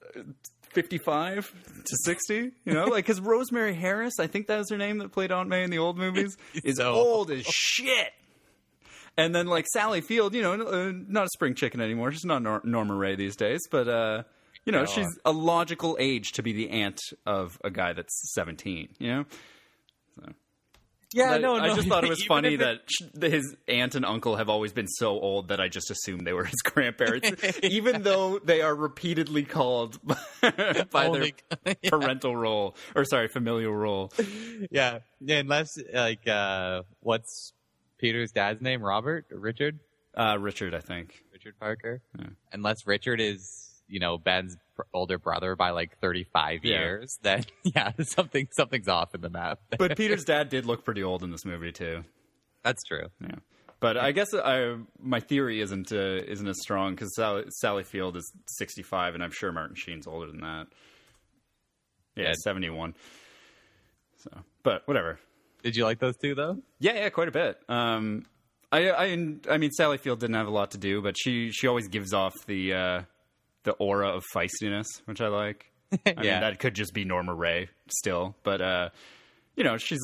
[SPEAKER 1] 55 to 60, because Rosemary Harris, I think that was her name that played Aunt May in the old movies, is so old as shit. And then like Sally Field, not a spring chicken anymore. She's not Norma Ray these days, but she's a logical age to be the aunt of a guy that's 17, So.
[SPEAKER 2] Yeah,
[SPEAKER 1] I just thought it was funny that his aunt and uncle have always been so old that I just assumed they were his grandparents, even though they are repeatedly called by their parental role, or familial role.
[SPEAKER 2] Yeah, unless what's Peter's dad's name? Robert? Richard?
[SPEAKER 1] Richard, I think.
[SPEAKER 2] Richard Parker.
[SPEAKER 1] Yeah.
[SPEAKER 2] Unless Richard is, Ben's older brother by like 35 years, then something's off in the math.
[SPEAKER 1] But Peter's dad did look pretty old in this movie too.
[SPEAKER 2] That's true.
[SPEAKER 1] Yeah. But I guess my theory isn't as strong because Sally Field is 65, and I'm sure Martin Sheen's older than that. Yeah, 71. So, but whatever.
[SPEAKER 2] Did you like those two though?
[SPEAKER 1] Yeah, quite a bit. I mean, Sally Field didn't have a lot to do, but she always gives off the aura of feistiness, which I like. I mean, that could just be Norma Ray still, but she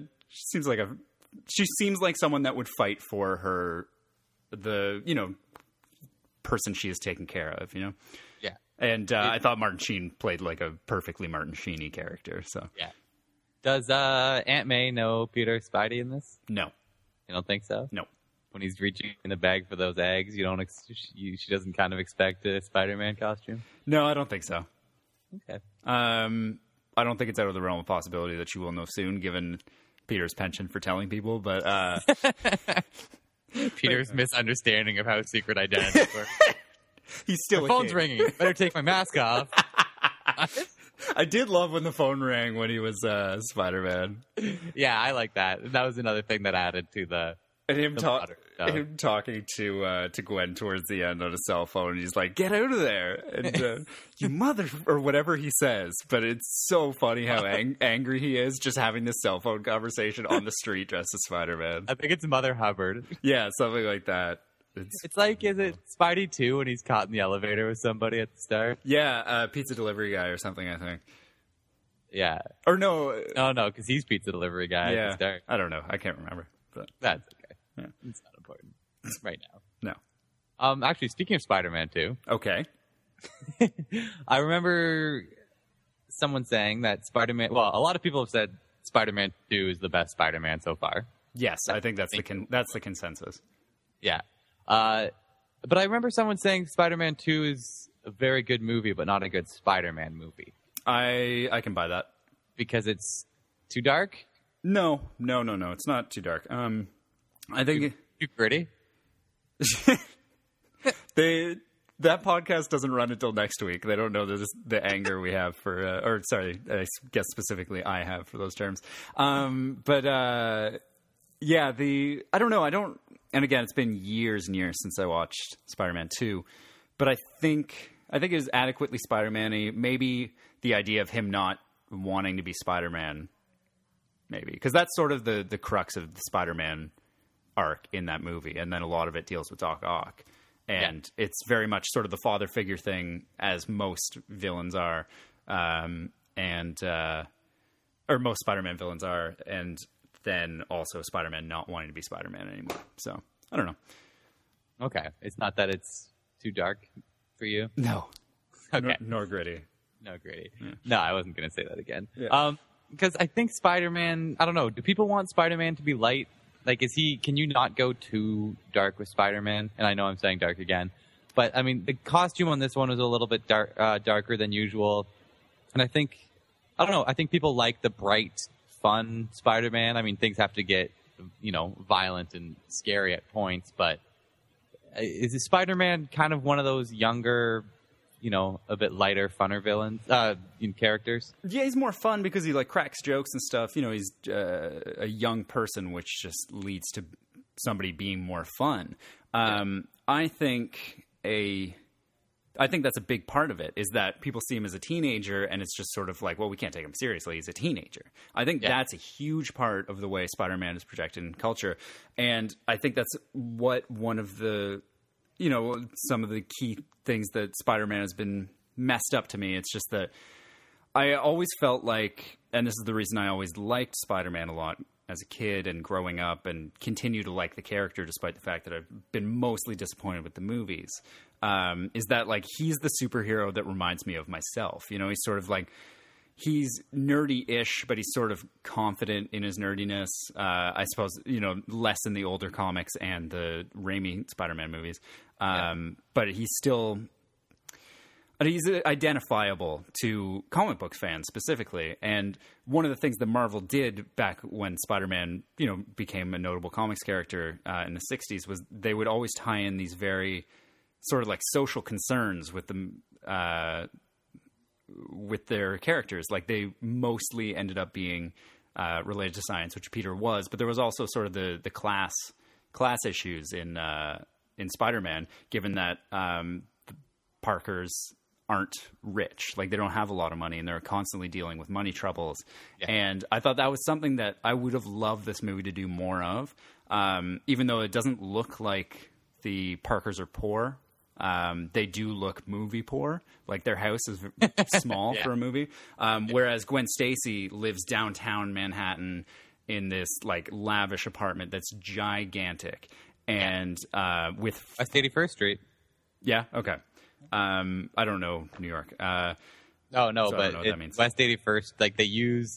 [SPEAKER 1] seems like someone that would fight for the person she is taking care of,
[SPEAKER 2] Yeah.
[SPEAKER 1] And I thought Martin Sheen played like a perfectly Martin Sheen-y character. So
[SPEAKER 2] yeah. Does Aunt May know Peter Spidey in this?
[SPEAKER 1] No.
[SPEAKER 2] You don't think so?
[SPEAKER 1] No.
[SPEAKER 2] When he's reaching in the bag for those eggs, she doesn't kind of expect a Spider-Man costume?
[SPEAKER 1] No, I don't think so.
[SPEAKER 2] Okay.
[SPEAKER 1] I don't think it's out of the realm of possibility that she will know soon, given Peter's penchant for telling people, but...
[SPEAKER 2] Peter's misunderstanding of how secret identities work.
[SPEAKER 1] He's still
[SPEAKER 2] the phone's ringing. Better take my mask off.
[SPEAKER 1] I did love when the phone rang when he was Spider-Man.
[SPEAKER 2] Yeah, I like that. That was another thing that added to the...
[SPEAKER 1] And him talking to Gwen towards the end on a cell phone. He's like, "Get out of there!" And you mother, or whatever he says. But it's so funny how angry he is just having this cell phone conversation on the street dressed as Spider-Man.
[SPEAKER 2] I think it's Mother Hubbard.
[SPEAKER 1] Yeah, something like that.
[SPEAKER 2] It's like, is it Spidey 2 when he's caught in the elevator with somebody at the start?
[SPEAKER 1] Yeah, pizza delivery guy or something, I think.
[SPEAKER 2] Yeah.
[SPEAKER 1] Or no.
[SPEAKER 2] Oh, no, because he's pizza delivery guy at the start.
[SPEAKER 1] I don't know. I can't remember. But
[SPEAKER 2] that's okay.
[SPEAKER 1] Yeah.
[SPEAKER 2] It's not important right now.
[SPEAKER 1] No.
[SPEAKER 2] Actually, speaking of Spider-Man 2.
[SPEAKER 1] Okay.
[SPEAKER 2] I remember someone saying that Spider-Man... Well, a lot of people have said Spider-Man 2 is the best Spider-Man so far.
[SPEAKER 1] Yes, I think that's the consensus.
[SPEAKER 2] Yeah. But I remember someone saying Spider-Man 2 is a very good movie, but not a good Spider-Man movie.
[SPEAKER 1] I can buy that.
[SPEAKER 2] Because it's too dark?
[SPEAKER 1] No. It's not too dark. I think...
[SPEAKER 2] Too gritty?
[SPEAKER 1] That podcast doesn't run until next week. They don't know the anger we have for... I guess specifically I have for those terms. I don't know. And again, it's been years and years since I watched Spider-Man 2. But I think it is adequately Spider-Man-y. Maybe the idea of him not wanting to be Spider-Man... Maybe. Because that's sort of the crux of the Spider-Man arc in that movie. And then a lot of it deals with Doc Ock. And it's very much sort of the father figure thing, as most villains are, or most Spider-Man villains are, and then also Spider-Man not wanting to be Spider-Man anymore. So, I don't know.
[SPEAKER 2] Okay. It's not that it's too dark for you?
[SPEAKER 1] No.
[SPEAKER 2] Okay.
[SPEAKER 1] Nor gritty.
[SPEAKER 2] No, gritty.
[SPEAKER 1] Yeah.
[SPEAKER 2] No, I wasn't going to say that again.
[SPEAKER 1] Yeah.
[SPEAKER 2] Because I think Spider-Man, I don't know, do people want Spider-Man to be light? Like, can you not go too dark with Spider-Man? And I know I'm saying dark again. But, I mean, the costume on this one was a little bit darker than usual. And I think people like the bright, fun Spider-Man. I mean, things have to get, violent and scary at points. But is Spider-Man kind of one of those younger, a bit lighter, funner villains, characters?
[SPEAKER 1] Yeah, he's more fun because he cracks jokes and stuff. He's a young person, which just leads to somebody being more fun. I think that's a big part of it, is that people see him as a teenager, and it's just sort of like, well, we can't take him seriously. He's a teenager. I think that's a huge part of the way Spider-Man is projected in culture, and I think that's what one of the some of the key things that Spider-Man has been messed up to me. It's just that I always felt like, and this is the reason I always liked Spider-Man a lot as a kid and growing up, and continue to like the character despite the fact that I've been mostly disappointed with the movies, is that he's the superhero that reminds me of myself. He's sort of he's nerdy-ish, but he's sort of confident in his nerdiness. I suppose, less in the older comics and the Raimi Spider-Man movies. But he's still... he's identifiable to comic book fans specifically. And one of the things that Marvel did back when Spider-Man, became a notable comics character in the 60s was they would always tie in these very sort of social concerns with them, with their characters. They mostly ended up being related to science, which Peter was, but there was also sort of the class issues in Spider-Man, given that the Parkers aren't rich. They don't have a lot of money, and they're constantly dealing with money troubles. Yeah. And I thought that was something that I would have loved this movie to do more of, even though it doesn't look like the Parkers are poor. They do look movie poor. Their house is small for a movie. Whereas Gwen Stacy lives downtown Manhattan in this lavish apartment that's gigantic. And with
[SPEAKER 2] West 81st Street.
[SPEAKER 1] Yeah. Okay. I don't know New York.
[SPEAKER 2] No,
[SPEAKER 1] so
[SPEAKER 2] but
[SPEAKER 1] I don't know what that means.
[SPEAKER 2] West 81st, they use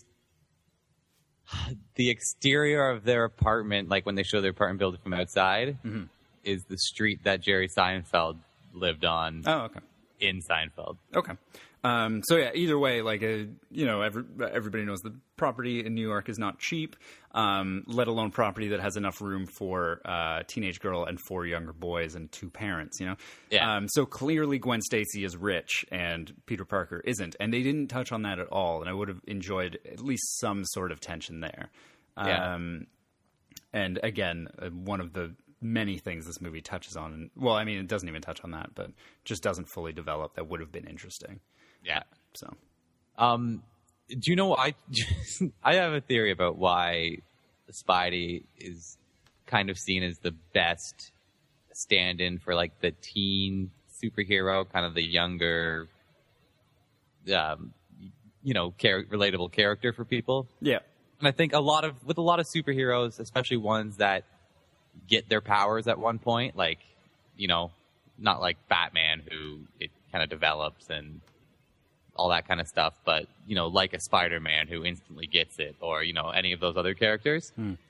[SPEAKER 2] the exterior of their apartment, when they show their apartment building from outside, is the street that Jerry Seinfeld lived on.
[SPEAKER 1] Oh, okay.
[SPEAKER 2] In Seinfeld.
[SPEAKER 1] Okay. So yeah, either way, everybody knows the property in New York is not cheap, let alone property that has enough room for a teenage girl and 4 younger boys and 2 parents, Yeah. So clearly Gwen Stacy is rich and Peter Parker isn't, and they didn't touch on that at all, and I would have enjoyed at least some sort of tension there.
[SPEAKER 2] Yeah.
[SPEAKER 1] And again, one of the many things this movie touches on, and it doesn't even touch on that, but just doesn't fully develop, that would have been interesting.
[SPEAKER 2] Yeah.
[SPEAKER 1] So,
[SPEAKER 2] do you know, I have a theory about why Spidey is kind of seen as the best stand-in for the teen superhero, kind of the younger, relatable character for people.
[SPEAKER 1] Yeah.
[SPEAKER 2] And I think with a lot of superheroes, especially ones that get their powers at one point, not like Batman, who it kind of develops and all that kind of stuff, but, like a Spider-Man who instantly gets it, or, any of those other characters.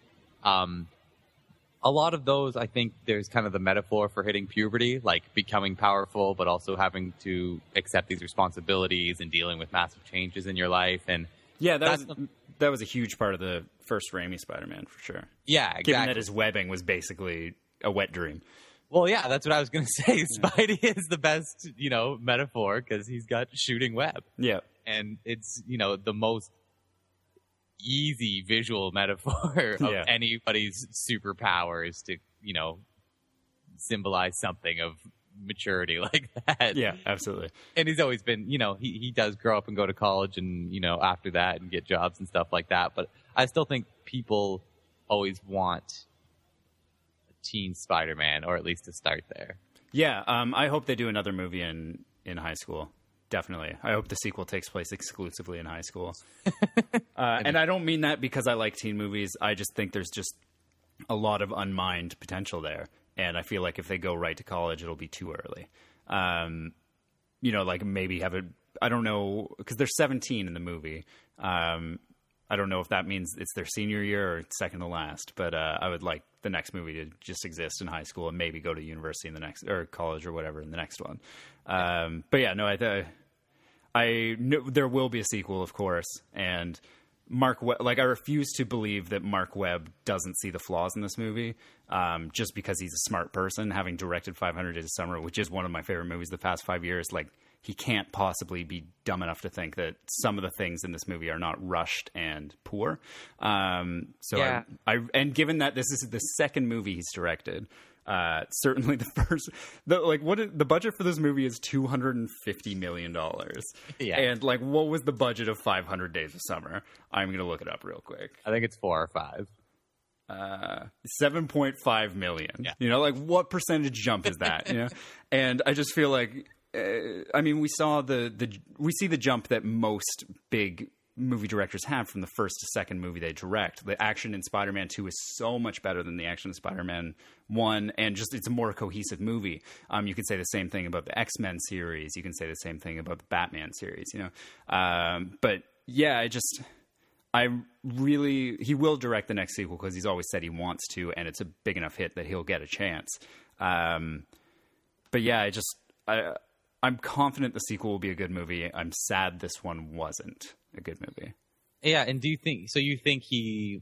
[SPEAKER 2] A lot of those, I think there's kind of the metaphor for hitting puberty, becoming powerful, but also having to accept these responsibilities and dealing with massive changes in your life. And
[SPEAKER 1] yeah, that was a huge part of the first Raimi Spider-Man, for sure.
[SPEAKER 2] Yeah, exactly.
[SPEAKER 1] Given that his webbing was basically a wet dream.
[SPEAKER 2] Well, yeah, that's what I was going to say. Spidey is the best, metaphor, because he's got shooting web.
[SPEAKER 1] Yeah.
[SPEAKER 2] And it's, the most easy visual metaphor of anybody's superpowers to, symbolize something of maturity like that.
[SPEAKER 1] Yeah, absolutely.
[SPEAKER 2] And he's always been, he does grow up and go to college and, after that and get jobs and stuff like that. But I still think people always want teen Spider-Man, or at least to start there.
[SPEAKER 1] Yeah, I hope they do another movie in high school. Definitely. I hope the sequel takes place exclusively in high school. And I don't mean that because I like teen movies. I just think there's just a lot of unmined potential there. And I feel like if they go right to college, it'll be too early. Like maybe have I don't know, because they're 17 in the movie. I don't know if that means it's their senior year or second to last, but I would like the next movie to just exist in high school and maybe go to university in the next, or college or whatever in the next one. But yeah, no, I know there will be a sequel, of course, and Mark Webb, I refuse to believe that Mark Webb doesn't see the flaws in this movie, just because he's a smart person, having directed 500 Days of Summer, which is one of my favorite movies the past 5 years. He can't possibly be dumb enough to think that some of the things in this movie are not rushed and poor. And given that this is the second movie he's directed, certainly the budget for this movie is $250 million.
[SPEAKER 2] Yeah.
[SPEAKER 1] And what was the budget of 500 Days of Summer? I'm going to look it up real quick.
[SPEAKER 2] I think it's 4 or 5.
[SPEAKER 1] 7.5 million. Yeah. What percentage jump is that? And I just feel like, we saw we see the jump that most big movie directors have from the first to second movie they direct. The action in Spider-Man 2 is so much better than the action in Spider-Man 1, and just it's a more cohesive movie. You could say the same thing about the X-Men series. You can say the same thing about the Batman series, But yeah, he will direct the next sequel because he's always said he wants to, and it's a big enough hit that he'll get a chance. But yeah, I'm confident the sequel will be a good movie. I'm sad this one wasn't a good movie.
[SPEAKER 2] Yeah, and do you think he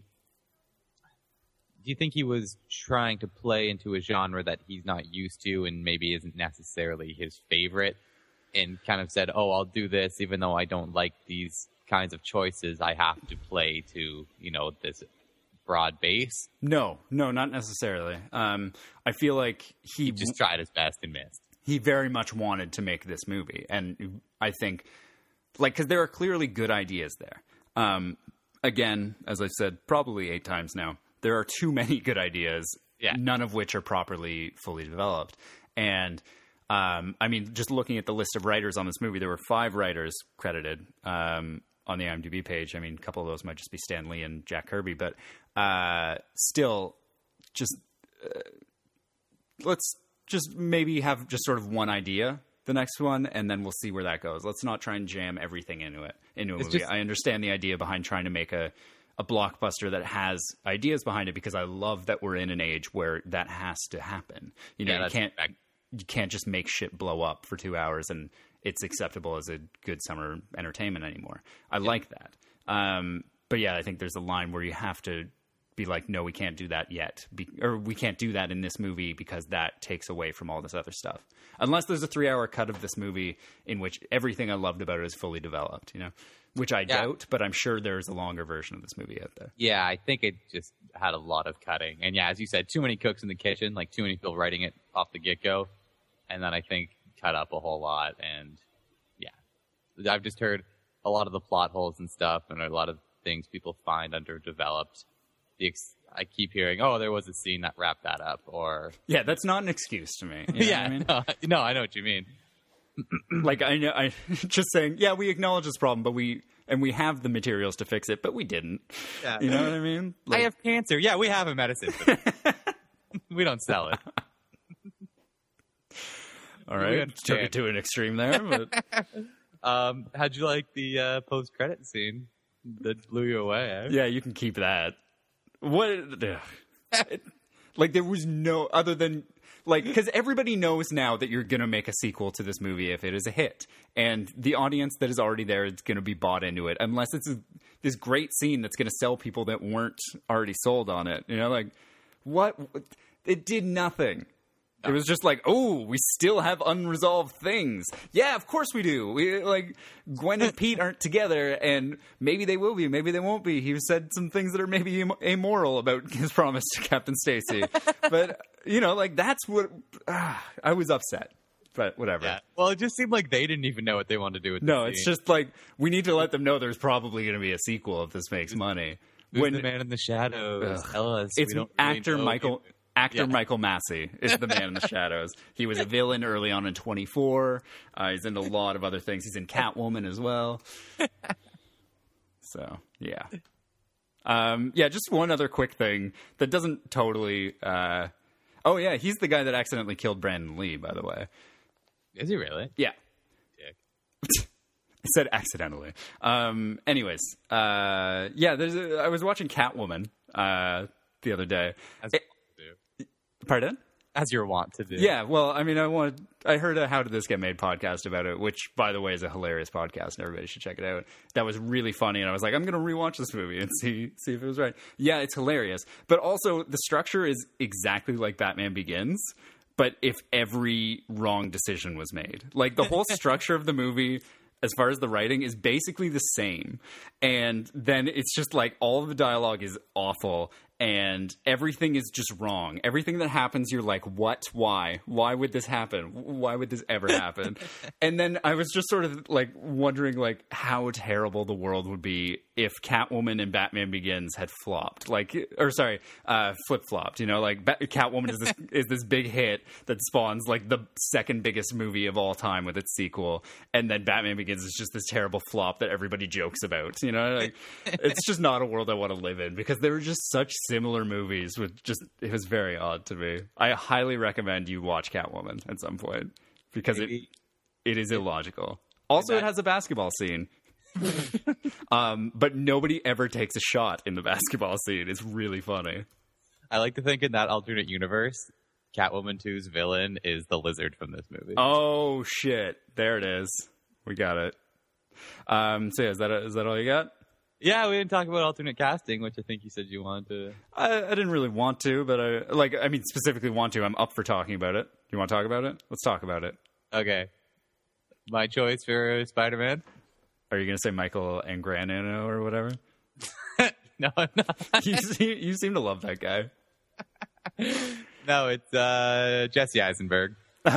[SPEAKER 2] was trying to play into a genre that he's not used to and maybe isn't necessarily his favorite, and kind of said, "Oh, I'll do this even though I don't like these kinds of choices. I have to play to, this broad base"?
[SPEAKER 1] No, not necessarily. I feel like
[SPEAKER 2] he just tried his best and missed.
[SPEAKER 1] He very much wanted to make this movie. And I think, because there are clearly good ideas there. Again, as I've said probably 8 times now, there are too many good ideas, none of which are properly fully developed. And, just looking at the list of writers on this movie, there were 5 writers credited on the IMDb page. A couple of those might just be Stan Lee and Jack Kirby. But still, just let's just maybe have just sort of one idea the next one, and then we'll see where that goes. Let's not try and jam everything into a movie. I understand the idea behind trying to make a blockbuster that has ideas behind it, because I love that we're in an age where that has to happen. You can't just make shit blow up for 2 hours and it's acceptable as a good summer entertainment anymore. I like that. But yeah, I think there's a line where you have to be like, no, we can't do that yet. Or we can't do that in this movie because that takes away from all this other stuff. Unless there's a 3-hour cut of this movie in which everything I loved about it is fully developed, which I doubt, but I'm sure there's a longer version of this movie out there.
[SPEAKER 2] Yeah, I think it just had a lot of cutting. And yeah, as you said, too many cooks in the kitchen, too many people writing it off the get-go. And then I think cut up a whole lot. And yeah, I've just heard a lot of the plot holes and stuff, and a lot of things people find underdeveloped. I keep hearing, "Oh, there was a scene that wrapped that up," or
[SPEAKER 1] yeah, that's not an excuse to me.
[SPEAKER 2] No, I know what you mean.
[SPEAKER 1] I just saying, yeah, we acknowledge this problem, but we have the materials to fix it, but we didn't. Yeah. You know what I mean?
[SPEAKER 2] I have cancer. Yeah, we have a medicine. For we don't sell it.
[SPEAKER 1] All right, took it to an extreme there. But
[SPEAKER 2] how'd you like the post-credit scene that blew you away? Eh?
[SPEAKER 1] Yeah, you can keep that. What? There was no other than because everybody knows now that you're gonna make a sequel to this movie if it is a hit, and the audience that is already there is gonna be bought into it, unless it's this great scene that's gonna sell people that weren't already sold on it. What? It did nothing. It was just we still have unresolved things. Yeah, of course we do. Gwen and Pete aren't together, and maybe they will be, maybe they won't be. He said some things that are maybe amoral about his promise to Captain Stacy. But, that's what... I was upset, but whatever. Yeah.
[SPEAKER 2] Well, it just seemed like they didn't even know what they wanted to do with
[SPEAKER 1] No, it's just we need to let them know there's probably going to be a sequel if this makes money.
[SPEAKER 2] Who's the man in the shadows? Tell us.
[SPEAKER 1] It's actor Michael... Actor Michael Massey is the man in the shadows. He was a villain early on in 24. He's in a lot of other things. He's in Catwoman as well. So, yeah. Just one other quick thing that doesn't totally... he's the guy that accidentally killed Brandon Lee, by the way.
[SPEAKER 2] Is he really?
[SPEAKER 1] Yeah.
[SPEAKER 2] Dick.
[SPEAKER 1] I said accidentally. I was watching Catwoman the other day. Pardon?
[SPEAKER 2] As you're wont to do.
[SPEAKER 1] Yeah, well, I mean, I heard a How Did This Get Made podcast about it, which, by the way, is a hilarious podcast, and everybody should check it out. That was really funny, and I was like, I'm going to rewatch this movie and see if it was right. Yeah, it's hilarious. But also, the structure is exactly like Batman Begins, but if every wrong decision was made. Like, the whole structure of the movie, as far as the writing, is basically the same. And then it's just like all of the dialogue is awful and everything is just wrong. Everything that happens, you're like, what? Why? Why would this happen? Why would this ever happen? And then I was just sort of like wondering like how terrible the world would be if Catwoman and Batman Begins had flopped. Flip-flopped. You know, like Catwoman is this big hit that spawns like the second biggest movie of all time with its sequel. And then Batman Begins is just this terrible flop that everybody jokes about. You know, like it's just not a world I want to live in because they were just such similar movies it was very odd to me. I highly recommend you watch Catwoman at some point because it is illogical. Also, it has a basketball scene. But nobody ever takes a shot in the basketball scene. It's really funny.
[SPEAKER 2] I like to think in that alternate universe, Catwoman 2's villain is the lizard from this movie.
[SPEAKER 1] Oh, shit. There it is. We got it. Is that all you got?
[SPEAKER 2] Yeah, we didn't talk about alternate casting, which I think you said you wanted to.
[SPEAKER 1] I didn't really want to, but specifically want to. I'm up for talking about it. You want to talk about it? Let's talk about it.
[SPEAKER 2] Okay. My choice for Spider-Man?
[SPEAKER 1] Are you going to say Michael Angrano or whatever?
[SPEAKER 2] No, I'm not.
[SPEAKER 1] You seem to love that guy.
[SPEAKER 2] No, it's Jesse Eisenberg.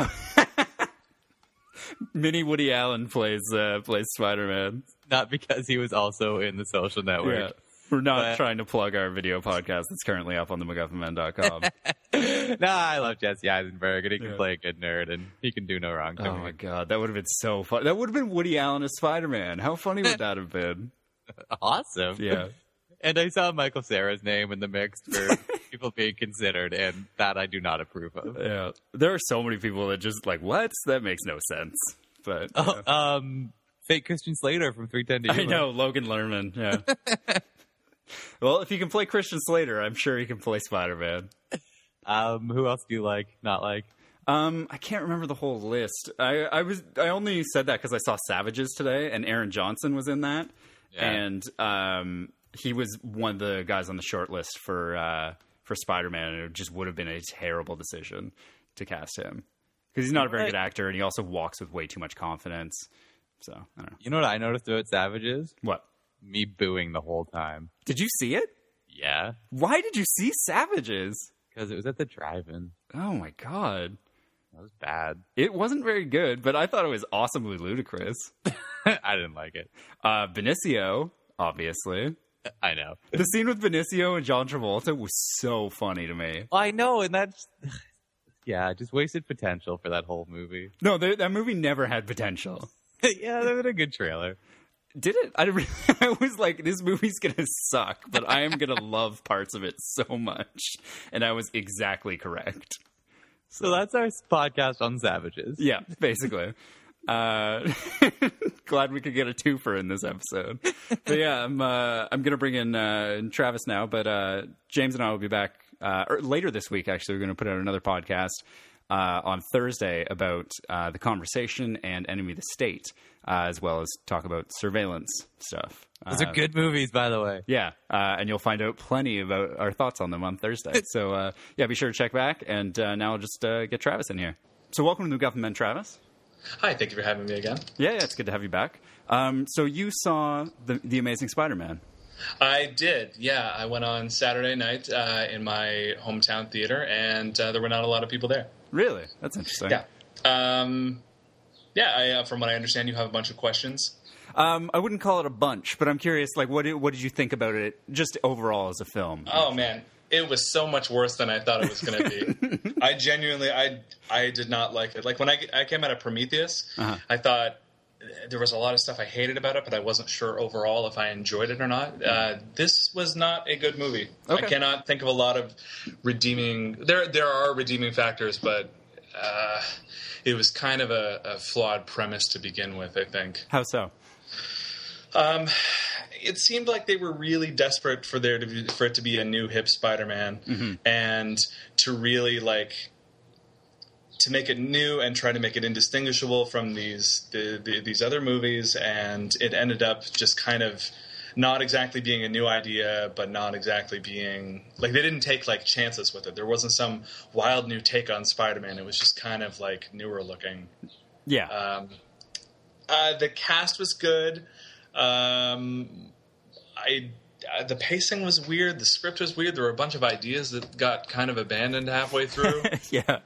[SPEAKER 1] Mini Woody Allen plays Spider-Man.
[SPEAKER 2] Not because he was also in The Social Network.
[SPEAKER 1] Yeah. We're not trying to plug our video podcast that's currently up on the MacGuffinMen.com.
[SPEAKER 2] No, I love Jesse Eisenberg, and he can play a good nerd, and he can do no wrong to me.
[SPEAKER 1] Oh, my God. That would have been so fun. That would have been Woody Allen as Spider-Man. How funny would that have been?
[SPEAKER 2] Awesome.
[SPEAKER 1] Yeah.
[SPEAKER 2] And I saw Michael Cera's name in the mix for people being considered, and that I do not approve of.
[SPEAKER 1] Yeah. There are so many people that just like, what? That makes no sense. But
[SPEAKER 2] fake Christian Slater from 3:10 to You.
[SPEAKER 1] I know, Logan Lerman. Yeah. Well, if he can play Christian Slater, I'm sure he can play Spider-Man.
[SPEAKER 2] Who else do you like? Not like?
[SPEAKER 1] I can't remember the whole list. I only said that because I saw Savages today, and Aaron Johnson was in that, and he was one of the guys on the short list for Spider-Man, and it just would have been a terrible decision to cast him because he's not a very good actor, and he also walks with way too much confidence. So I don't know.
[SPEAKER 2] You know what I noticed about Savages?
[SPEAKER 1] What?
[SPEAKER 2] Me booing the whole time.
[SPEAKER 1] Did you see it?
[SPEAKER 2] Yeah.
[SPEAKER 1] Why did you see Savages?
[SPEAKER 2] Because it was at the drive-in.
[SPEAKER 1] Oh my God.
[SPEAKER 2] That was bad.
[SPEAKER 1] It wasn't very good, but I thought it was awesomely ludicrous.
[SPEAKER 2] I didn't like it.
[SPEAKER 1] Benicio, obviously.
[SPEAKER 2] I know.
[SPEAKER 1] The scene with Benicio and John Travolta was so funny to me.
[SPEAKER 2] I know, and that's... Yeah, just wasted potential for that whole movie.
[SPEAKER 1] No, that movie never had potential.
[SPEAKER 2] Yeah, that was a good trailer.
[SPEAKER 1] Did it? I was like, this movie's going to suck, but I am going to love parts of it so much. And I was exactly correct.
[SPEAKER 2] So that's our podcast on Savages.
[SPEAKER 1] Yeah, basically. Glad we could get a twofer in this episode. But yeah, I'm going to bring in Travis now, but James and I will be back later this week, actually. We're going to put out another podcast on Thursday about The Conversation and Enemy of the State, as well as talk about surveillance stuff.
[SPEAKER 2] Those are good movies, by the way.
[SPEAKER 1] Yeah, and you'll find out plenty about our thoughts on them on Thursday. So, yeah, be sure to check back, and now I'll just get Travis in here. So welcome to the MacGuffin Men, Travis.
[SPEAKER 4] Hi, thank you for having me again.
[SPEAKER 1] Yeah, it's good to have you back. So you saw the Amazing Spider-Man.
[SPEAKER 4] I did, yeah. I went on Saturday night in my hometown theater, and there were not a lot of people there.
[SPEAKER 1] Really? That's interesting.
[SPEAKER 4] Yeah. From what I understand, you have a bunch of questions.
[SPEAKER 1] I wouldn't call it a bunch, but I'm curious, like, what did you think about it just overall as a film?
[SPEAKER 4] Oh, man. it was so much worse than I thought it was going to be. I genuinely, I did not like it. Like when I came out of Prometheus, I thought there was a lot of stuff I hated about it, but I wasn't sure overall if I enjoyed it or not. This was not a good movie.
[SPEAKER 1] Okay.
[SPEAKER 4] I cannot think of a lot of redeeming. There are redeeming factors, but it was kind of a flawed premise to begin with, I think.
[SPEAKER 1] How so?
[SPEAKER 4] It seemed like they were really desperate for it to be a new hip Spider-Man, and to really to make it new and try to make it indistinguishable from these other movies, and it ended up just kind of not exactly being a new idea, but not exactly being they didn't take chances with it. There wasn't some wild new take on Spider-Man. It was just kind of newer looking.
[SPEAKER 1] Yeah.
[SPEAKER 4] The cast was good. The pacing was weird. The script was weird. There were a bunch of ideas that got kind of abandoned halfway through.
[SPEAKER 1] Yeah.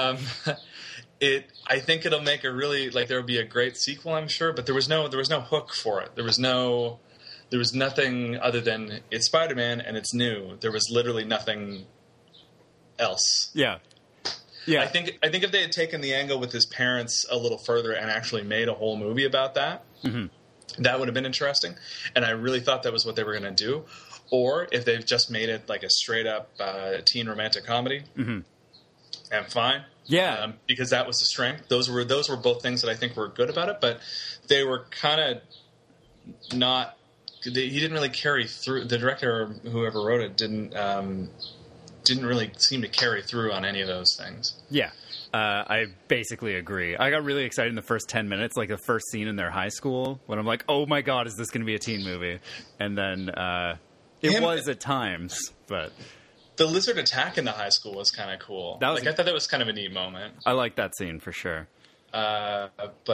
[SPEAKER 4] I think it'll make a really there will be a great sequel, I'm sure, but there was no hook for it. There was nothing other than it's Spider-Man and it's new. There was literally nothing else.
[SPEAKER 1] Yeah. Yeah.
[SPEAKER 4] I think if they had taken the angle with his parents a little further and actually made a whole movie about that, that would have been interesting. And I really thought that was what they were going to do. Or if they've just made it a straight up teen romantic comedy, I'm fine.
[SPEAKER 1] Yeah.
[SPEAKER 4] Because that was the strength. Those were both things that I think were good about it, but they were kind of not. He didn't really carry through. The director, or whoever wrote it, didn't really seem to carry through on any of those things.
[SPEAKER 1] Yeah. I basically agree. I got really excited in the first 10 minutes, the first scene in their high school, when I'm like, oh my God, is this going to be a teen movie? And then it was at times, but...
[SPEAKER 4] The lizard attack in the high school was kind of cool. I thought that was kind of a neat moment.
[SPEAKER 1] I like that scene for sure.
[SPEAKER 4] Yeah,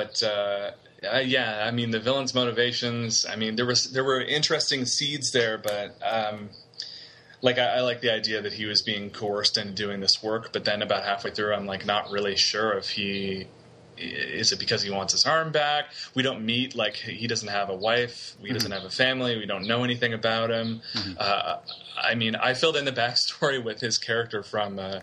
[SPEAKER 4] I mean, the villain's motivations, I mean, there were interesting seeds there, but... I like the idea that he was being coerced into doing this work, but then about halfway through, I'm not really sure if is it because he wants his arm back? We don't meet, he doesn't have a wife, he doesn't have a family, we don't know anything about him. I mean, I filled in the backstory with his character from the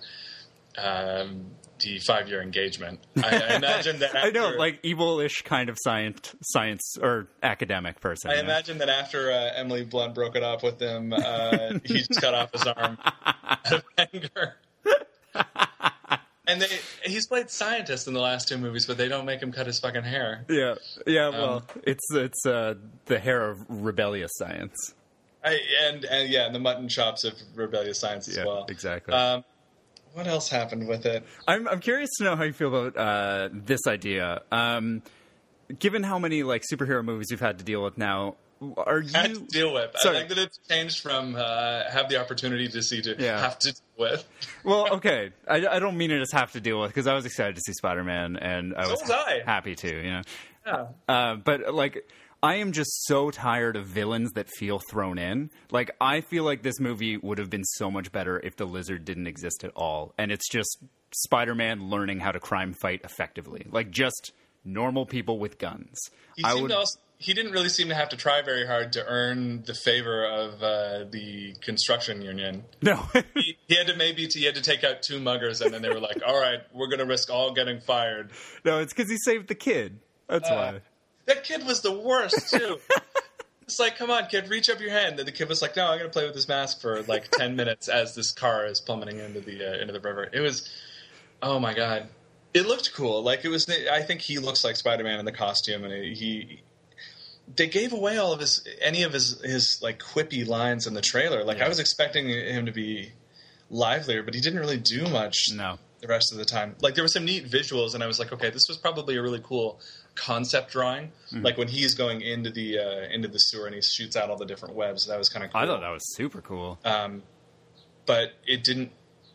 [SPEAKER 4] 5-year engagement. I imagine that after,
[SPEAKER 1] I know, evil-ish kind of science or academic person.
[SPEAKER 4] I imagine that after Emily Blunt broke it off with him, he just cut off his arm out of anger. And he's played scientist in the last 2 movies, but they don't make him cut his fucking hair.
[SPEAKER 1] Yeah. Well, it's the hair of rebellious science.
[SPEAKER 4] And the mutton chops of rebellious science as well.
[SPEAKER 1] Exactly.
[SPEAKER 4] What else happened with it?
[SPEAKER 1] I'm curious to know how you feel about this idea. Given how many superhero movies you've had to deal with now, are you
[SPEAKER 4] had to deal with?
[SPEAKER 1] Sorry.
[SPEAKER 4] I think that it's changed from have the opportunity to see to have to deal with.
[SPEAKER 1] Well, okay, I don't mean it as have to deal with, because I was excited to see Spider-Man and I was happy to,
[SPEAKER 4] Yeah.
[SPEAKER 1] But I am just so tired of villains that feel thrown in. I feel like this movie would have been so much better if the Lizard didn't exist at all. And it's just Spider-Man learning how to crime fight effectively. Just normal people with guns.
[SPEAKER 4] He didn't really seem to have to try very hard to earn the favor of the construction union.
[SPEAKER 1] No.
[SPEAKER 4] he had to take out 2 muggers, and then they were like, all right, we're going to risk all getting fired.
[SPEAKER 1] No, it's because he saved the kid. That's why.
[SPEAKER 4] That kid was the worst, too. It's come on, kid, reach up your hand. And the kid was like, no, I'm going to play with this mask for 10 minutes as this car is plummeting into the river. It was, oh my God. It looked cool. I think he looks like Spider-Man in the costume, and they gave away all of his quippy lines in the trailer. I was expecting him to be livelier, but he didn't really do much the rest of the time. There were some neat visuals, and I was like, okay, this was probably a really cool concept drawing. When he's going into the sewer and he shoots out all the different webs. That was kind of cool.
[SPEAKER 1] I thought that was super cool.
[SPEAKER 4] But it didn't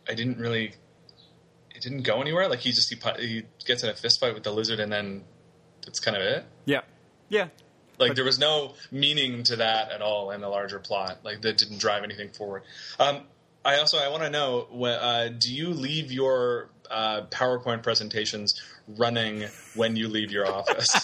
[SPEAKER 4] go anywhere. He gets in a fist fight with the Lizard, and then that's kind of it.
[SPEAKER 1] Yeah.
[SPEAKER 4] There was no meaning to that at all in the larger plot. That didn't drive anything forward. I want to know, do you leave your PowerPoint presentations running when you leave your office?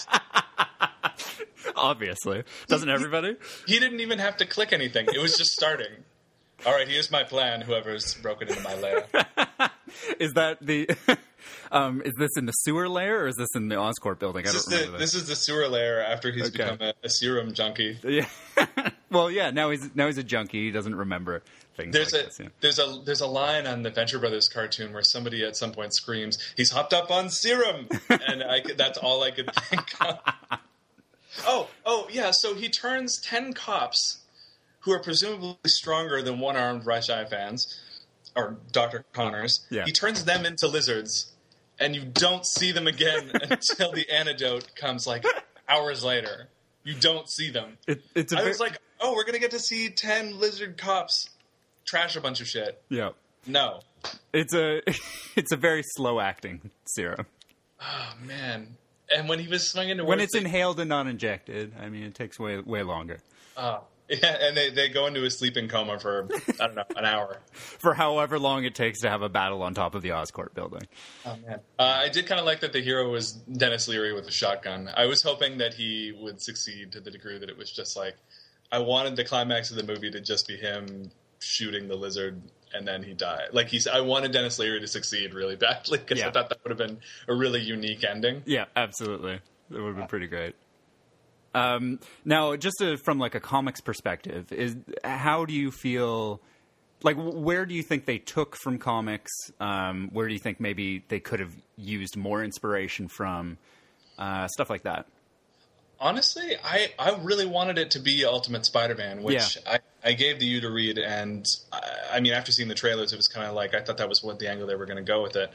[SPEAKER 1] Obviously. Doesn't everybody?
[SPEAKER 4] He didn't even have to click anything. It was just starting. All right, here's my plan. Whoever's broken into my lair.
[SPEAKER 1] Is that the? Is this in the sewer layer or is this in the Oscorp building?
[SPEAKER 4] This is the sewer layer after he's become a serum junkie.
[SPEAKER 1] Yeah. Well, yeah. Now he's a junkie. He doesn't remember things.
[SPEAKER 4] There's a line on the Venture Brothers cartoon where somebody at some point screams, "He's hopped up on serum," and that's all I could think of. Oh, yeah. So he turns 10 cops who are presumably stronger than one-armed Reichai fans, or Dr. Connors.
[SPEAKER 1] Yeah.
[SPEAKER 4] He turns them into lizards, and you don't see them again until the antidote comes like hours later. You don't see them. I was like, oh, we're going to get to see 10 lizard cops trash a bunch of shit.
[SPEAKER 1] Yeah.
[SPEAKER 4] No.
[SPEAKER 1] It's a very slow-acting serum.
[SPEAKER 4] Oh, man. And when he was swinging towards...
[SPEAKER 1] When it's inhaled and not injected, I mean, it takes way longer.
[SPEAKER 4] Oh. Yeah, and they go into a sleeping coma for, I don't know, an hour.
[SPEAKER 1] For however long it takes to have a battle on top of the Oscorp building.
[SPEAKER 4] Oh, man. I did kind of like that the hero was Dennis Leary with a shotgun. I was hoping that he would succeed to the degree that it was just like... I wanted the climax of the movie to just be him shooting the lizard and then he died. Like I wanted Dennis Leary to succeed really badly because I thought that would have been a really unique ending.
[SPEAKER 1] Yeah, absolutely. It would have been pretty great. Now, just from like a comics perspective, how do you feel? Like, where do you think they took from comics? Where do you think maybe they could have used more inspiration from? Stuff like that.
[SPEAKER 4] Honestly, I really wanted it to be Ultimate Spider-Man, which I gave to you to read, and I mean, after seeing the trailers, it was kind of like I thought that was what the angle they were going to go with it.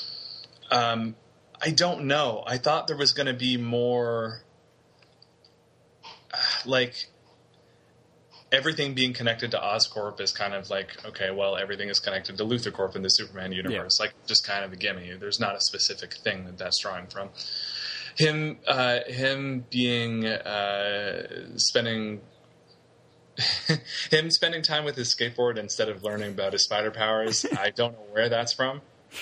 [SPEAKER 4] I don't know. I thought there was going to be more, like everything being connected to Oscorp is kind of like, okay, well, everything is connected to Luthor Corp in the Superman universe. Like, just kind of a gimme. There's not a specific thing that's drawing from. Him being spending time with his skateboard instead of learning about his spider powers. I don't know where that's from.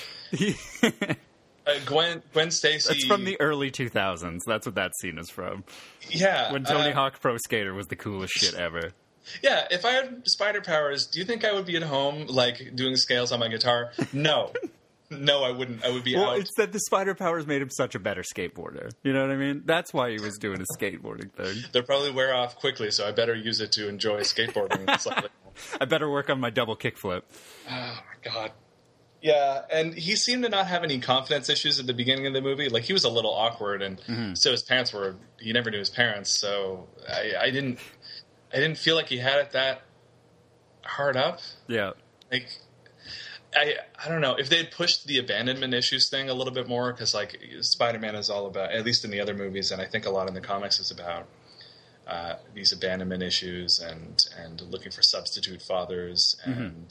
[SPEAKER 4] Gwen Stacy.
[SPEAKER 1] That's from the early 2000s. That's what that scene is from.
[SPEAKER 4] Yeah,
[SPEAKER 1] when Tony Hawk Pro Skater was the coolest shit ever.
[SPEAKER 4] Yeah, if I had spider powers, do you think I would be at home like doing scales on my guitar? No. No, I wouldn't. I would be out.
[SPEAKER 1] It's that the spider powers made him such a better skateboarder. You know what I mean? That's why he was doing a skateboarding thing.
[SPEAKER 4] They'll probably wear off quickly, so I better use it to enjoy skateboarding slightly.
[SPEAKER 1] I better work on my double kickflip.
[SPEAKER 4] Oh, my God. Yeah, and he seemed to not have any confidence issues at the beginning of the movie. Like, he was a little awkward, and so his parents were... He never knew his parents, so I didn't feel like he had it that hard up.
[SPEAKER 1] Yeah.
[SPEAKER 4] Like... I don't know if they had pushed the abandonment issues thing a little bit more, because like Spider-Man is all about, at least in the other movies, and I think a lot in the comics is about these abandonment issues and looking for substitute fathers and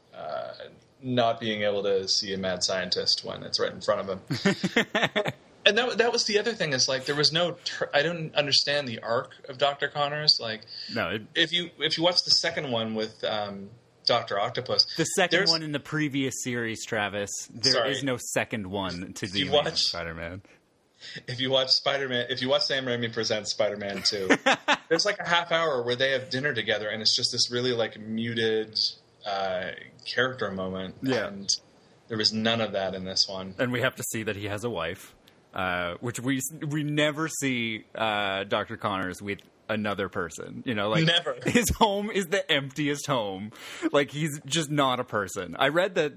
[SPEAKER 4] not being able to see a mad scientist when it's right in front of him. And that was the other thing, is like there was no I don't understand the arc of Dr. Connors. Like, no, if you watch the second one with Dr. Octopus.
[SPEAKER 1] The second one in the previous series, Travis. There is no second one to the Spider-Man.
[SPEAKER 4] If you watch Spider-Man, if you watch Sam Raimi presents Spider-Man 2, there's like a half hour where they have dinner together, and it's just this really like muted character moment.
[SPEAKER 1] Yeah.
[SPEAKER 4] And there was none of that in this one.
[SPEAKER 1] And we have to see that he has a wife, which we never see Dr. Connors with another person, you know, like
[SPEAKER 4] never.
[SPEAKER 1] His home is the emptiest home. Like, he's just not a person. I read that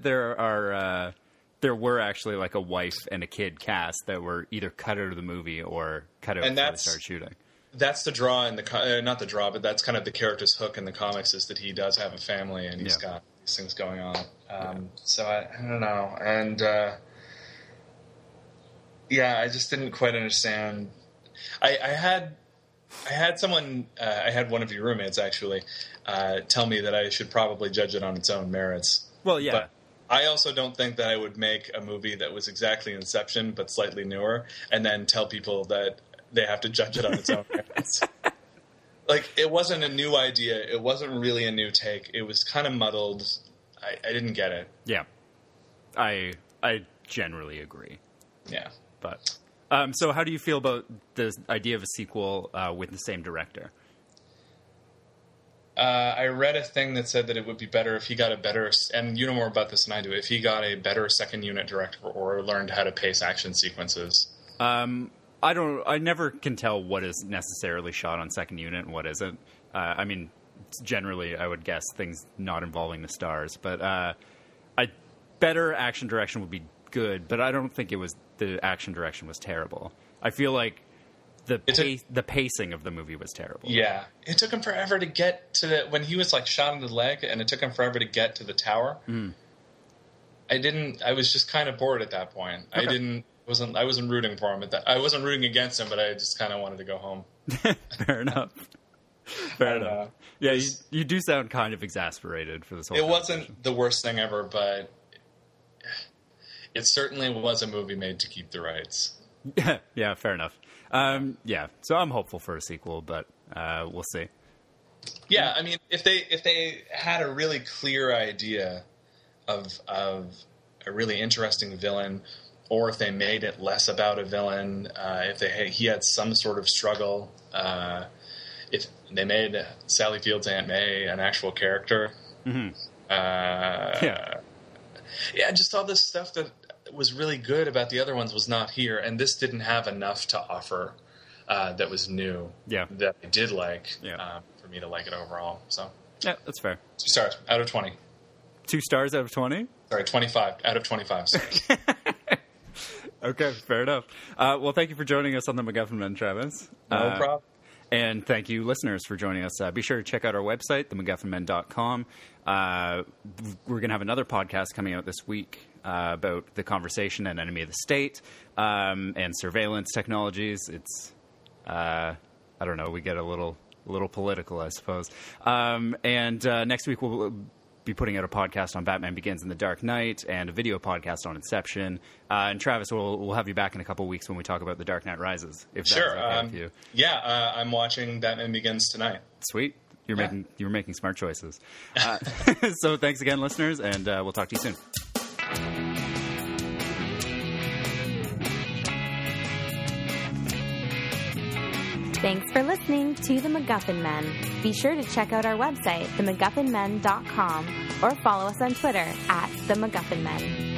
[SPEAKER 1] there were actually like a wife and a kid cast that were either cut out of the movie or cut out before they started shooting.
[SPEAKER 4] That's the draw in the not the draw, but that's kind of the character's hook in the comics, is that he does have a family and he's got these things going on. So I don't know, and I just didn't quite understand. I had someone, I had one of your roommates actually, tell me that I should probably judge it on its own merits.
[SPEAKER 1] Well, yeah.
[SPEAKER 4] But I also don't think that I would make a movie that was exactly Inception, but slightly newer, and then tell people that they have to judge it on its own merits. Like, it wasn't a new idea. It wasn't really a new take. It was kind of muddled. I didn't get it.
[SPEAKER 1] Yeah. I generally agree.
[SPEAKER 4] Yeah.
[SPEAKER 1] But... so how do you feel about the idea of a sequel with the same director?
[SPEAKER 4] I read a thing that said that it would be better if he got a better, and you know more about this than I do, if he got a better second unit director or learned how to pace action sequences.
[SPEAKER 1] I never can tell what is necessarily shot on second unit and what isn't. I mean, generally, I would guess things not involving the stars, but better action direction would be good, but I don't think the action direction was terrible. I feel like the pacing of the movie was terrible.
[SPEAKER 4] Yeah. It took him forever to get to when he was like shot in the leg, and it took him forever to get to the tower. I was just kind of bored at that point. Okay. I wasn't rooting for him I wasn't rooting against him, but I just kind of wanted to go home.
[SPEAKER 1] Fair enough. Fair enough. Yeah, you do sound kind of exasperated for this whole.
[SPEAKER 4] It wasn't the worst thing ever, but it certainly was a movie made to keep the rights.
[SPEAKER 1] Yeah, fair enough. So I'm hopeful for a sequel, but we'll see.
[SPEAKER 4] Yeah, I mean, if they had a really clear idea of a really interesting villain, or if they made it less about a villain, he had some sort of struggle, if they made Sally Field's Aunt May an actual character, just all this stuff that was really good about the other ones was not here, and this didn't have enough to offer that was new.
[SPEAKER 1] Yeah,
[SPEAKER 4] that I did like. For me to like it overall. So
[SPEAKER 1] yeah, that's fair.
[SPEAKER 4] 2 stars out of 20.
[SPEAKER 1] 2 stars out of 20?
[SPEAKER 4] Sorry, 25 out of 25 stars.
[SPEAKER 1] Okay, fair enough. Well, thank you for joining us on the MacGuffin Men, Travis.
[SPEAKER 4] No problem.
[SPEAKER 1] And thank you, listeners, for joining us. Be sure to check out our website, themacguffinmen.com. We're going to have another podcast coming out this week about The Conversation and Enemy of the State and surveillance technologies. It's, I don't know, we get a little political, I suppose. And next week we'll be putting out a podcast on Batman Begins and The Dark Knight and a video podcast on Inception. And Travis, we'll have you back in a couple of weeks when we talk about The Dark Knight Rises. If
[SPEAKER 4] sure.
[SPEAKER 1] That's okay with you.
[SPEAKER 4] Yeah, I'm watching Batman Begins tonight.
[SPEAKER 1] Sweet. You're making smart choices. So thanks again, listeners, and we'll talk to you soon.
[SPEAKER 3] Thanks for listening to The MacGuffin Men. Be sure to check out our website, themacguffinmen.com, or follow us on Twitter @TheMacGuffinMen.